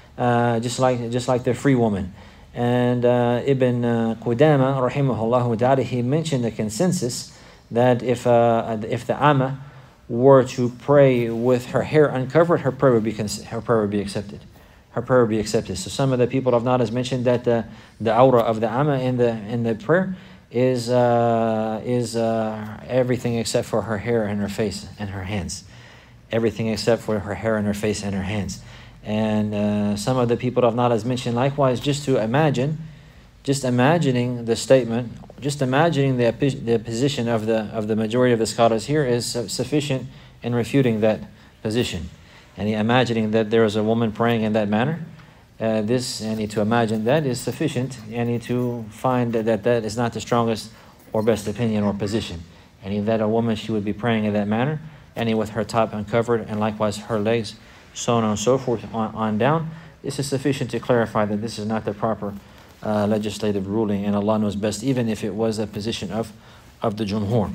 uh, just like just like the free woman. And uh, Ibn uh, Qudama, rahimahullah ta'ala, he mentioned the consensus that if uh, if the amma were to pray with her hair uncovered, her prayer would be her prayer would be accepted. Her prayer would be accepted. So some of the people of knowledge mentioned that the the aura of the amma in the in the prayer is uh, is uh, everything except for her hair and her face and her hands. Everything except for her hair and her face and her hands. And uh, some of the people of knowledge mentioned likewise, just to imagine, just imagining the statement, just imagining the the position of the of the majority of the scholars here is sufficient in refuting that position. And imagining that there is a woman praying in that manner, uh, this and to imagine that is sufficient, and to find that, that that is not the strongest or best opinion or position. And that a woman, she would be praying in that manner, and with her top uncovered, and likewise her legs, so on and so forth on, on down. This is sufficient to clarify that this is not the proper uh, legislative ruling, and Allah knows best, even if it was a position of of the jumhur,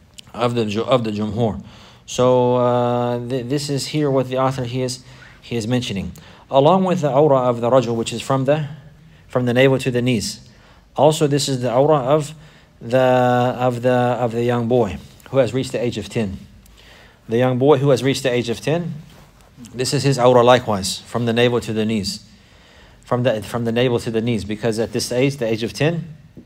of the of the jumhur. So uh, th this is here what the author he is he is mentioning, along with the aura of the rajul, which is from the from the navel to the knees. Also, this is the aura of the of the of the young boy who has reached the age of ten. The young boy who has reached the age of ten. This is his aura likewise, from the navel to the knees. From the from the navel to the knees, because at this age, the age of ten,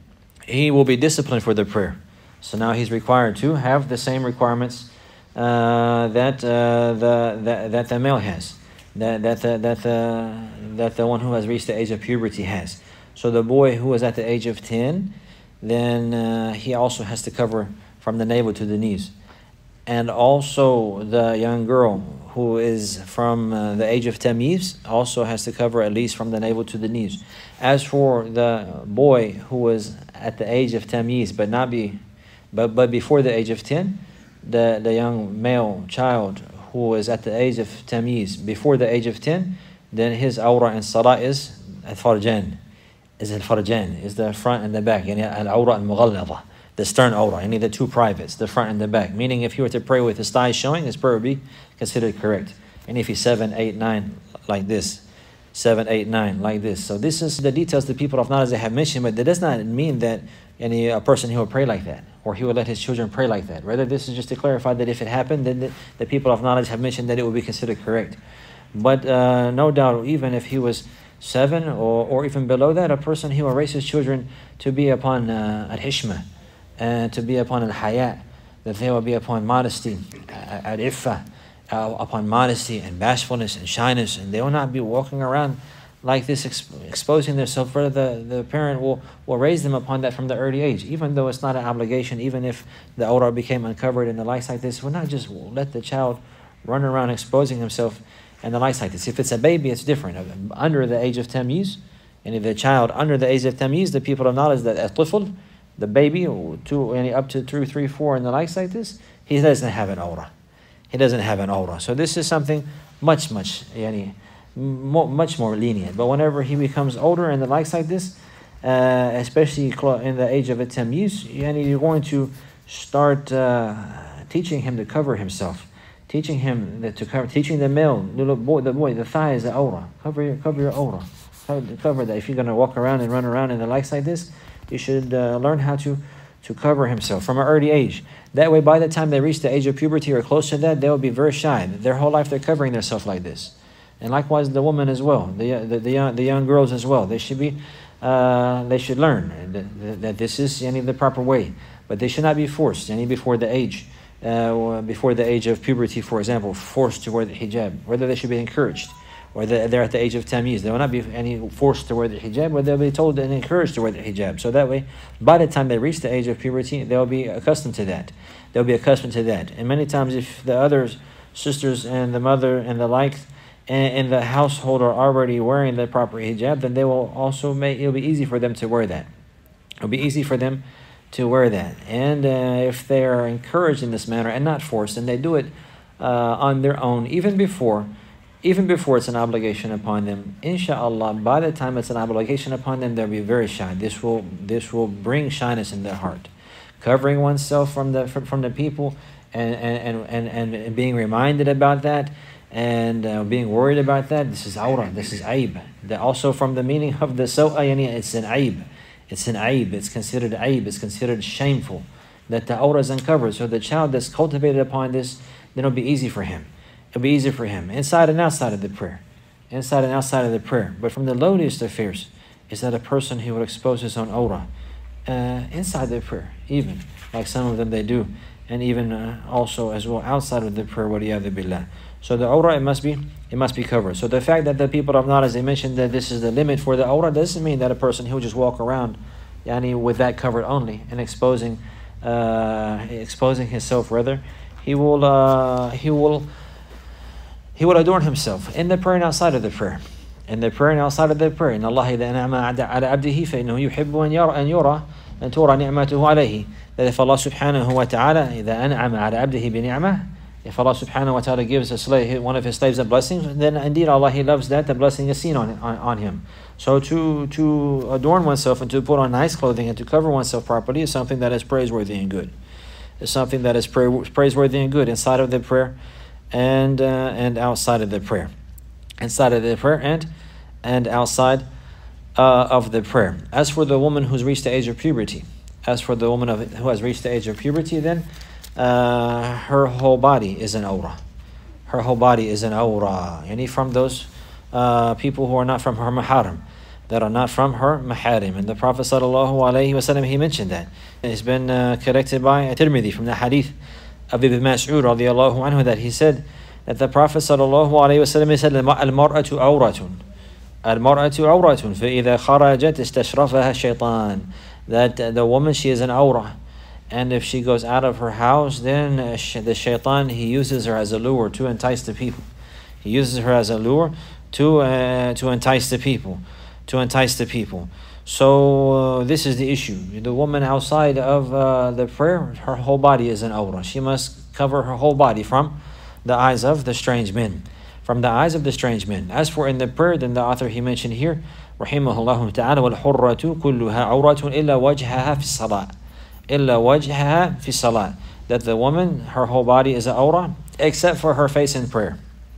he will be disciplined for the prayer. So now he's required to have the same requirements uh, that uh, the that, that the male has, that that the, that the that the one who has reached the age of puberty has. So the boy who is at the age of ten, then uh, he also has to cover from the navel to the knees. And also the young girl who is from uh, the age of tamyiz also has to cover at least from the navel to the knees. As for the boy who was at the age of tamyiz, but not be, but but before the age of ten, the the young male child who is at the age of tamyiz before the age of ten, then his aura in salah is al-farjan, is al-farjan, is the front and the back, yani al-aura al-mughalladha. The stern aura, any of the two privates, the front and the back. Meaning, if he were to pray with his thighs showing, his prayer would be considered correct. And if he's seven, eight, nine, like this, seven, eight, nine, like this. So this is the details the people of knowledge have mentioned, but that does not mean that any a person he will pray like that, or he will let his children pray like that. Rather, this is just to clarify that if it happened, then the, the people of knowledge have mentioned that it will be considered correct. But uh, no doubt, even if he was seven or or even below that, a person he will raise his children to be upon uh, al-hishmah, and to be upon al-haya, that they will be upon modesty, al-iffa, uh, upon modesty and bashfulness and shyness, and they will not be walking around like this, exp- exposing themselves further, the, the parent will, will raise them upon that from the early age, even though it's not an obligation. Even if the awrah became uncovered and the likes like this, we'll not just let the child run around exposing himself and the likes like this. If it's a baby, it's different. Under the age of tamyiz, and if the child under the age of tamyiz, the people of knowledge that at-tifl, the baby, two, up to two, three, four, and the likes like this, he doesn't have an awrah. He doesn't have an awrah. So this is something much, much, yani, much more lenient. But whenever he becomes older and the likes like this, uh, especially in the age of a tamyiz, yani, you're going to start uh, teaching him to cover himself, teaching him that to cover, teaching the male, little boy, the boy, the thigh is the awrah. Cover your, cover your awrah. Cover, cover that. If you're going to walk around and run around and the likes like this, you should uh, learn how to to cover himself from an early age. That way, by the time they reach the age of puberty or close to that, they will be very shy. Their whole life, they're covering themselves like this. And likewise, the woman as well, the the the young, the young girls as well. They should be, uh, they should learn that, that this is any the proper way, but they should not be forced any before the age, uh, before the age of puberty, for example, forced to wear the hijab. Whether they should be encouraged, or they're at the age of tamyiz, they will not be any forced to wear the hijab, but they'll be told and encouraged to wear the hijab. So that way, by the time they reach the age of puberty, they'll be accustomed to that. They'll be accustomed to that. And many times, if the other sisters and the mother and the like in the household are already wearing the proper hijab, then they will also make, it'll be easy for them to wear that. It'll be easy for them to wear that. And uh, if they are encouraged in this manner and not forced, and they do it uh, on their own, even before, even before it's an obligation upon them, inshallah, by the time it's an obligation upon them, they'll be very shy. This will this will bring shyness in their heart. Covering oneself from the from, from the people and, and, and, and, and being reminded about that and uh, being worried about that, this is awrah, this is aib. That also from the meaning of the saw'a, it's an aib. It's an aib. It's considered aib. It's considered shameful that the awrah is uncovered. So the child that's cultivated upon this, then it'll be easy for him. It'll be easy for him, inside and outside of the prayer. Inside and outside of the prayer. But from the lowliest affairs is that a person who would expose his own awrah uh, inside the prayer, even, like some of them they do, and even uh, also as well outside of the prayer, waliyadhu billah. So the awrah, it must be, it must be covered. So the fact that the people of knowledge, they mentioned that this is the limit for the awrah, doesn't mean that a person, he'll just walk around yani, with that covered only and exposing, uh, exposing himself. Rather, he will, uh, he will, He will adorn himself in the prayer and outside of the prayer. In the prayer and outside of the prayer. إن الله إذا أنعم على عبده فإنه يحب أن يرى أن يرى أن ترى نعمته عليه. That if Allah subhanahu wa ta'ala إذا أنعم على عبده بنعمة, if Allah subhanahu wa ta'ala gives a slave, one of his slaves a blessing, then indeed Allah, He loves that the blessing is seen on, on, on him. So to to adorn oneself and to put on nice clothing and to cover oneself properly is something that is praiseworthy and good. It's something that is pra- praiseworthy and good inside of the prayer and uh, and outside of the prayer, inside of the prayer and and outside uh, of the prayer. As for the woman who's reached the age of puberty, as for the woman of, who has reached the age of puberty, then uh, her whole body is an awrah. Her whole body is an awrah. Any from those uh, people who are not from her maharim, that are not from her maharim. And the Prophet sallallahu alaihi wasallam, he mentioned that. It's been uh, corrected by Tirmidhi from the hadith of Ibn Mas'ud radiallahu anhu, that he said that the Prophet sallallahu alayhi wa sallam said, Al-mar'atu awratun. Al-mar'atu awratun. فَإِذَا خَرَجَتْ اسْتَشْرَفَهَا الشَّيْطَانِ. That uh, the woman, she is an awrah. And if she goes out of her house, then uh, sh- the shaitan, he uses her as a lure to entice the people. He uses her as a lure to, uh, to entice the people. To entice the people. So uh, this is the issue. The woman outside of uh, the prayer, her whole body is an awrah. She must cover her whole body from the eyes of the strange men. From the eyes of the strange men. As for in the prayer, then the author, he mentioned here, rahimahullah ta'ala, وَالْحُرَّةُ كُلُّهَا عَوْرَةٌ إِلَّا وَجْهَهَا فِي الصَّلَاةِ إِلَّا وَجْهَهَا فِي الصَّلَاةِ. That the woman, her whole body is an awrah, except for her face in prayer.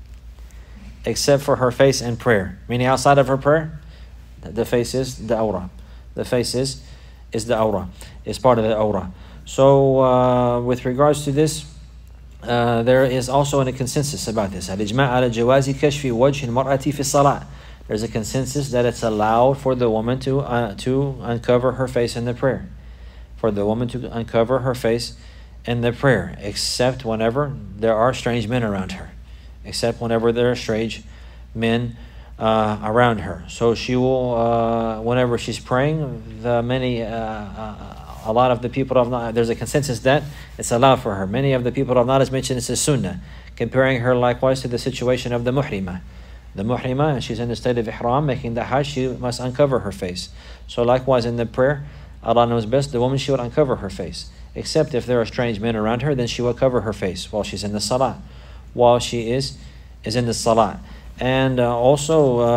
Except for her face in prayer. Meaning outside of her prayer, the face is the awrah. The face is, is the awrah. It's part of the awrah. So uh, with regards to this, uh, there is also a consensus about this. الإجماع على جواز كشف وجه المرأة في الصلاة. There's a consensus that it's allowed for the woman to uh, to uncover her face in the prayer. For the woman to uncover her face in the prayer, except whenever there are strange men around her. Except whenever there are strange men uh, around her. So she will, uh, whenever she's praying, the many, uh, uh, a lot of the people of knowledge, there's a consensus that it's allowed for her. Many of the people of knowledge mention it's a sunnah, comparing her likewise to the situation of the muhrima. The muhrima, she's in the state of ihram, making the hajj, she must uncover her face. So likewise in the prayer, Allah knows best, the woman, she would uncover her face. Except if there are strange men around her, then she will cover her face while she's in the salah, while she is, is in the salah. And uh, also uh,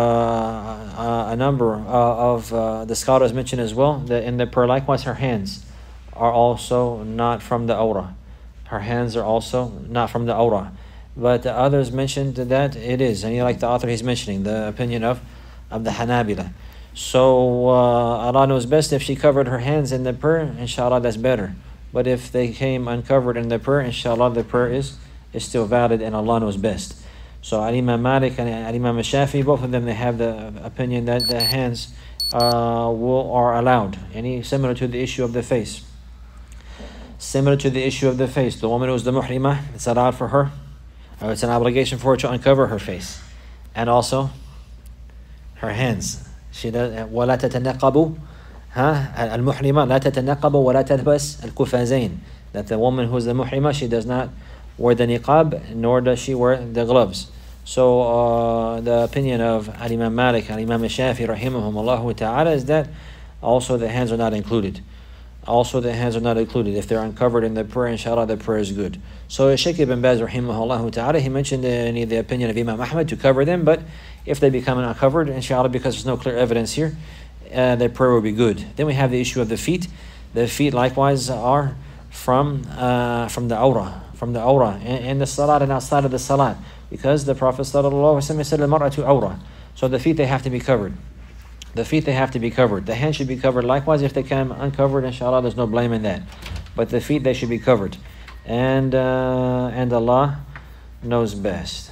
uh, a number uh, of uh, the scholars mention as well that in the prayer, likewise her hands are also not from the awrah. Her hands are also not from the awrah. But the others mentioned that it is, and like the author he's mentioning, the opinion of, of the Hanabila. So uh, Allah knows best. If she covered her hands in the prayer, inshallah that's better. But if they came uncovered in the prayer, inshallah the prayer is, is still valid and Allah knows best. So Imam Malik and Imam Shafi, both of them, they have the opinion that the hands uh, will are allowed. Any similar to the issue of the face. Similar to the issue of the face, the woman who's the muhrima, it's allowed for her. Or it's an obligation for her to uncover her face, and also her hands. She does. ولا تتنقبوا ها المحرمة لا تتنقب ولا تلبس القفازين. That the woman who is the muhrima, she does not wear the niqab, nor does she wear the gloves. So uh, the opinion of Imam Malik and Imam Shafi rahimahumullah ta'ala is that also the hands are not included. Also the hands are not included. If they're uncovered in the prayer, inshallah the prayer is good. So Shaykh ibn Baz rahimahullah ta'ala, he mentioned the, the opinion of Imam Ahmad to cover them, but if they become uncovered, inshallah, because there's no clear evidence here, uh, their prayer will be good. Then we have the issue of the feet. The feet likewise are from uh, from the awrah, from the awrah, in, in the salat and outside of the salat. Because the Prophet sallallahu alaihi wasallam said, "Al-mar'atu awrah." So the feet, they have to be covered. The feet, they have to be covered. The hands should be covered. Likewise, if they come uncovered, inshallah, there's no blame in that. But the feet, they should be covered. And uh, and Allah knows best.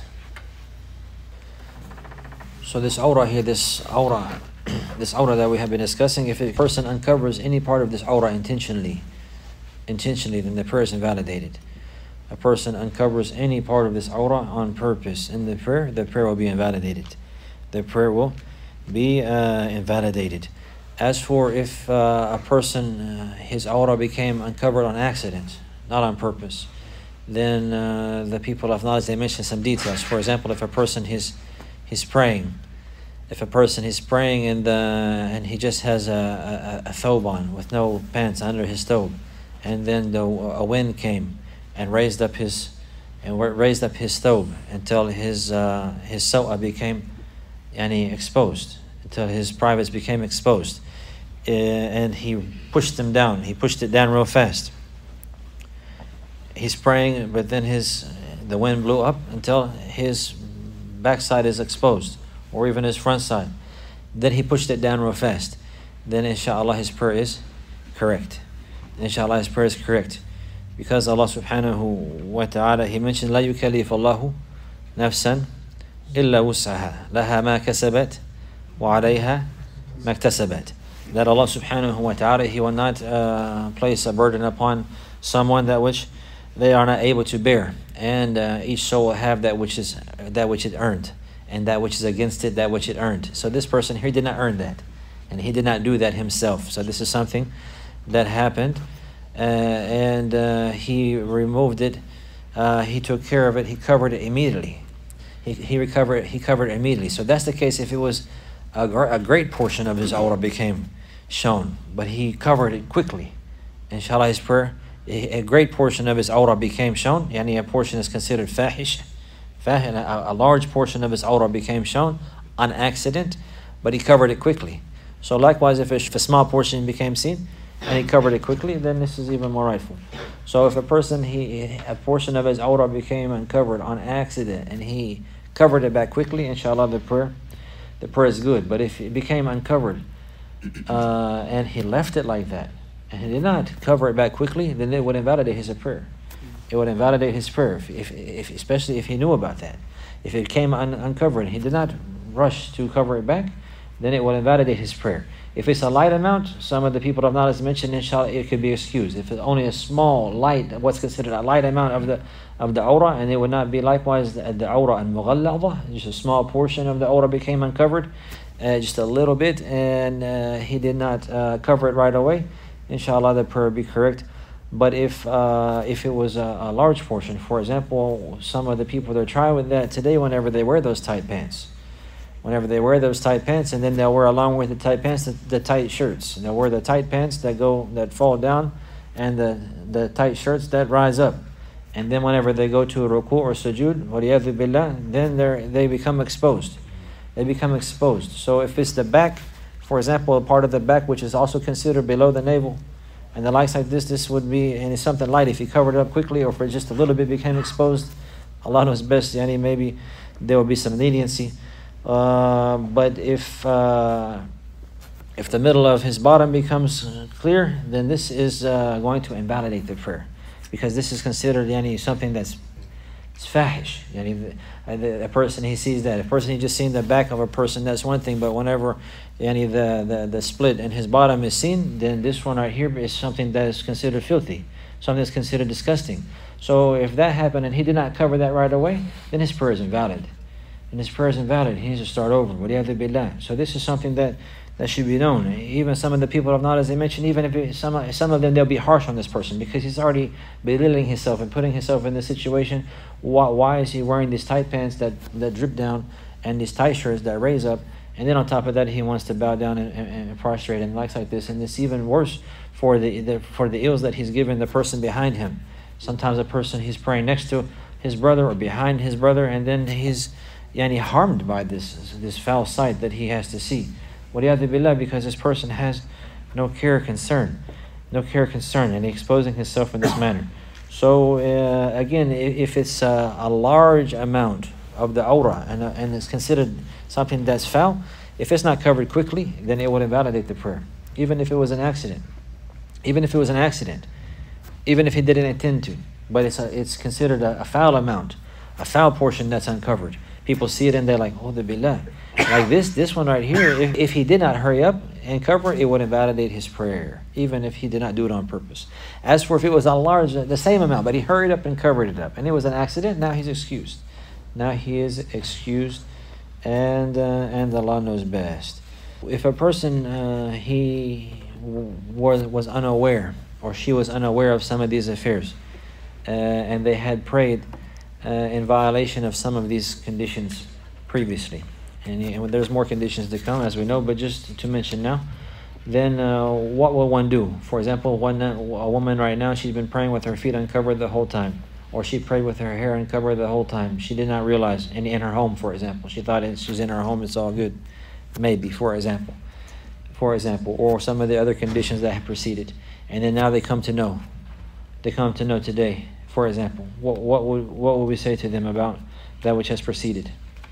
So this awrah here, this awrah, this awrah that we have been discussing, if a person uncovers any part of this awrah intentionally, intentionally, then the prayer is invalidated. A person uncovers any part of this awrah on purpose in the prayer, the prayer will be invalidated. The prayer will be uh, invalidated. As for if uh, a person, uh, his awrah became uncovered on accident, not on purpose, then uh, the people of knowledge, they mention some details. For example, if a person is he's praying, if a person is praying in the and he just has a, a, a thobe on with no pants under his thobe, and then the, a wind came and raised up his and raised up his thobe until his uh, his sawah became yani exposed, until his privates became exposed, uh, and he pushed them down. He pushed it down real fast. He's praying, but then his the wind blew up until his backside is exposed, or even his front side. Then he pushed it down real fast. Then inshallah his prayer is correct. Inshallah his prayer is correct. Because Allah subhanahu wa ta'ala, he mentioned, لا يكلف الله نفسا إلا وسعها لها ما كسبت وعليها ما اكتسبت. That Allah subhanahu wa ta'ala, he will not uh, place a burden upon someone that which they are not able to bear, and uh, each soul will have that which is that which it earned, and that which is against it, that which it earned. So this person here did not earn that, and he did not do that himself. So this is something that happened, uh, and uh, he removed it. Uh, he took care of it. He covered it immediately. He he recovered. He covered it immediately. So that's the case if it was a, gr- a great portion of his awrah became shown, but he covered it quickly. Inshallah, his prayer. A great portion of his awrah became shown, yani a portion is considered fahish, a, a large portion of his awrah became shown on accident, but he covered it quickly. So likewise, if a, if a small portion became seen and he covered it quickly, then this is even more rightful. So if a person, he a portion of his awrah became uncovered on accident and he covered it back quickly, inshallah the prayer, the prayer is good. But if it became uncovered uh, and he left it like that, and he did not cover it back quickly, then it would invalidate his prayer. It would invalidate his prayer, if, if, if especially if he knew about that. If it came un- uncovered and he did not rush to cover it back, then it would invalidate his prayer. If it's a light amount, some of the people of knowledge mentioned, inshallah, it could be excused. If it's only a small, light, what's considered a light amount of the of the awrah, and it would not be likewise the, the awrah al-mughalladha, just a small portion of the awrah became uncovered, uh, just a little bit, and uh, he did not uh, cover it right away, inshallah, the prayer would be correct. But if uh, if it was a, a large portion, for example, some of the people that try with that today, whenever they wear those tight pants, whenever they wear those tight pants, and then they'll wear along with the tight pants the, the tight shirts. And they'll wear the tight pants that go that fall down, and the the tight shirts that rise up. And then whenever they go to a ruku or sujood, waliyadhu billah, then they they become exposed. They become exposed. So if it's the back, for example, a part of the back which is also considered below the navel, and the likes like this, this would be, and it's something light. If you covered it up quickly, or if it just a little bit became exposed, Allah knows best. Yani maybe there will be some leniency. Uh, but if uh, if the middle of his bottom becomes clear, then this is uh, going to invalidate the prayer, because this is considered yani, something that's it's fahish. Yani, the, the, a person he sees that, a person he just seen the back of a person, that's one thing. But whenever yani, the, the the split in his bottom is seen, then this one right here is something that is considered filthy, something that's considered disgusting. So if that happened and he did not cover that right away, then his prayer is invalid. And his prayer is invalid. He needs to start over. Waliyadhu billah. So this is something that, that should be known. Even some of the people of knowledge, as they mentioned, even if it, some, some of them, they'll be harsh on this person because he's already belittling himself and putting himself in this situation. Why, why is he wearing these tight pants that, that drip down and these tight shirts that raise up? And then on top of that, he wants to bow down and, and, and prostrate and likes like this. And it's even worse for the, the for the ills that he's given the person behind him. Sometimes a person, he's praying next to his brother or behind his brother, and then he's yani harmed by this this foul sight that he has to see. Waliyadhu billah, because this person has no care, concern, no care, concern, and exposing himself in this manner. So uh, again, if it's a, a large amount of the awrah and, uh, and it's considered something that's foul, if it's not covered quickly, then it would invalidate the prayer. Even if it was an accident, even if it was an accident, even if he didn't intend to, but it's a, it's considered a, a foul amount, a foul portion that's uncovered. People see it and they're like, oh, the billah. Like this, this one right here, if, if he did not hurry up and cover it, it would invalidate his prayer, even if he did not do it on purpose. As for if it was a large, the same amount, but he hurried up and covered it up, and it was an accident, now he's excused. Now he is excused, and uh, and Allah knows best. If a person, uh, he was, was unaware, or she was unaware of some of these affairs, uh, and they had prayed Uh, in violation of some of these conditions previously, and, and there's more conditions to come, as we know, but just to mention now, then uh, what will one do? For example, one uh, a woman right now, she's been praying with her feet uncovered the whole time, or she prayed with her hair uncovered the whole time. She did not realize, in, in her home, for example, she thought it, she's in her home, it's all good, maybe, for example, for example, or some of the other conditions that have preceded, and then now they come to know, they come to know today. For example, what what would what would we say to them about that which has preceded?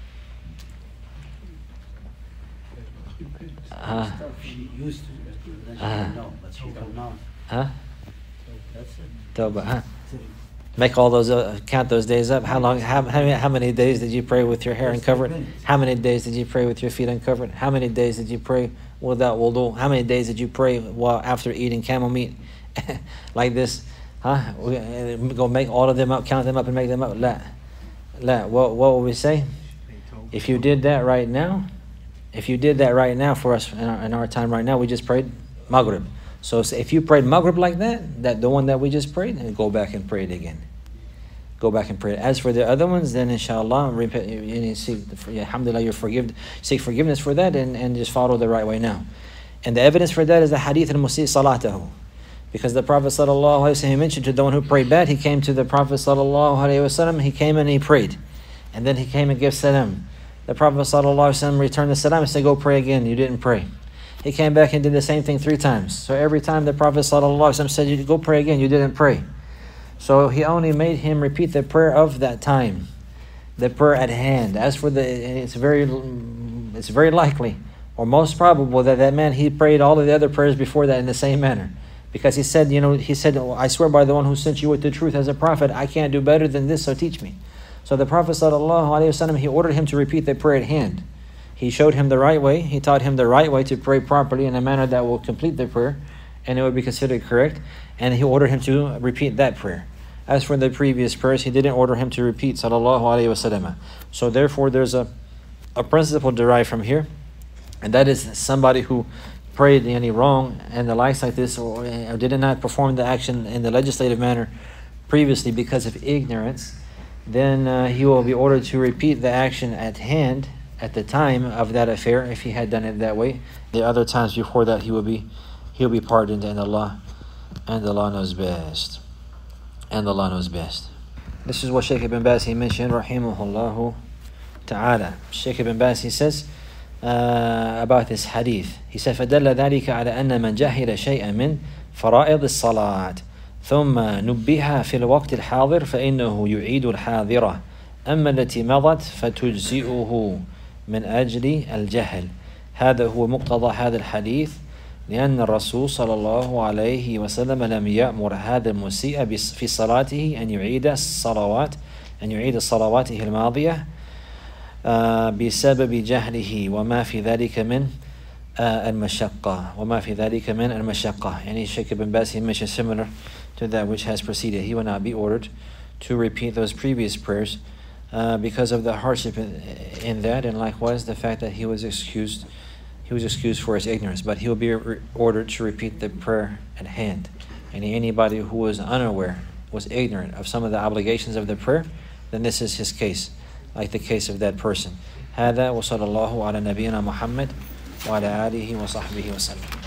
Uh, uh, huh? Tawbah, huh? Make all those uh, count those days up. How long? How how many, how many days did you pray with your hair uncovered? How many days did you pray with your feet uncovered? How many days did you pray without wudu? How many days did you pray while after eating camel meat? Like this. Huh? We're going to make all of them up, count them up and make them up. La. La. What, what will we say? If you did that right now, if you did that right now for us in our, in our time right now, we just prayed Maghrib. So if you prayed Maghrib like that, that the one that we just prayed, then go back and pray it again. Go back and pray it. As for the other ones, then inshallah, repent, you need to seek, alhamdulillah, you're forgive, seek forgiveness for that, and, and just follow the right way now. And the evidence for that is the hadith al-Musi salatahu. Because the Prophet sallallahu alaihi wasallam, he mentioned to the one who prayed bad, he came to the Prophet sallallahu alaihi wasallam, he came and he prayed. And then he came and gave salam. The Prophet sallallahu alaihi wasallam returned the salam and said, go pray again, you didn't pray. He came back and did the same thing three times. So every time the Prophet sallallahu alaihi wasallam said, you go pray again, you didn't pray. So he only made him repeat the prayer of that time, the prayer at hand. As for the, it's very, it's very likely, or most probable, that that man, he prayed all of the other prayers before that in the same manner. Because he said, you know, he said, I swear by the one who sent you with the truth as a prophet, I can't do better than this, so teach me. So the Prophet sallallahu alaihi wasallam, he ordered him to repeat the prayer at hand. He He showed him the right way. He taught him the right way to pray properly in a manner that will complete the prayer, and it would be considered correct. And he ordered him to repeat that prayer. As for the previous prayers, he didn't order him to repeat sallallahu alaihi wasallam. So therefore, there's a, a principle derived from here, and that is somebody who prayed any wrong and the likes like this, or, or did not perform the action in the legislative manner previously because of ignorance, then uh, he will be ordered to repeat the action at hand at the time of that affair if he had done it that way. The other times before that, he will be he'll be pardoned, and Allah and Allah knows best. And Allah knows best. This is what Shaykh Ibn Baz he mentioned, rahimahullah ta'ala. Shaykh Ibn Baz he says uh, about this hadith. He said, فَدَلَّ ذَلِكَ عَلَى أَنَّ مَنْ جَهِلَ شَيْئًا مِنْ فَرَائِضِ الصَّلَاةِ ثُمَّ نُبِّهَ فِي الْوَقْتِ الْحَاضِرِ فَإِنَّهُ يُعِيدُ الْحَاضِرَةِ أَمَّا التي مضت فتجزئه من أجل الجهل. هذا هو مقتضى هذا الحديث، لأن الرسول صلى الله عليه وسلم لم يأمر هذا المسيء في صلاته أن يعيد الصلوات أن يعيد صلواته الماضية بسبب جهله وما في ذلك من المشقة وما في ذلك من المشقة. يعني Shaykh Ibn Baz he mentioned similar to that which has preceded. He will not be ordered to repeat those previous prayers uh, because of the hardship in, in that, and likewise the fact that he was excused He was excused for his ignorance, but he will be re- ordered to repeat the prayer at hand. And anybody who was unaware, was ignorant of some of the obligations of the prayer, then this is his case, like the case of that person. هذا وصلى الله على نبينا محمد وعلى آله وصحبه وسلم.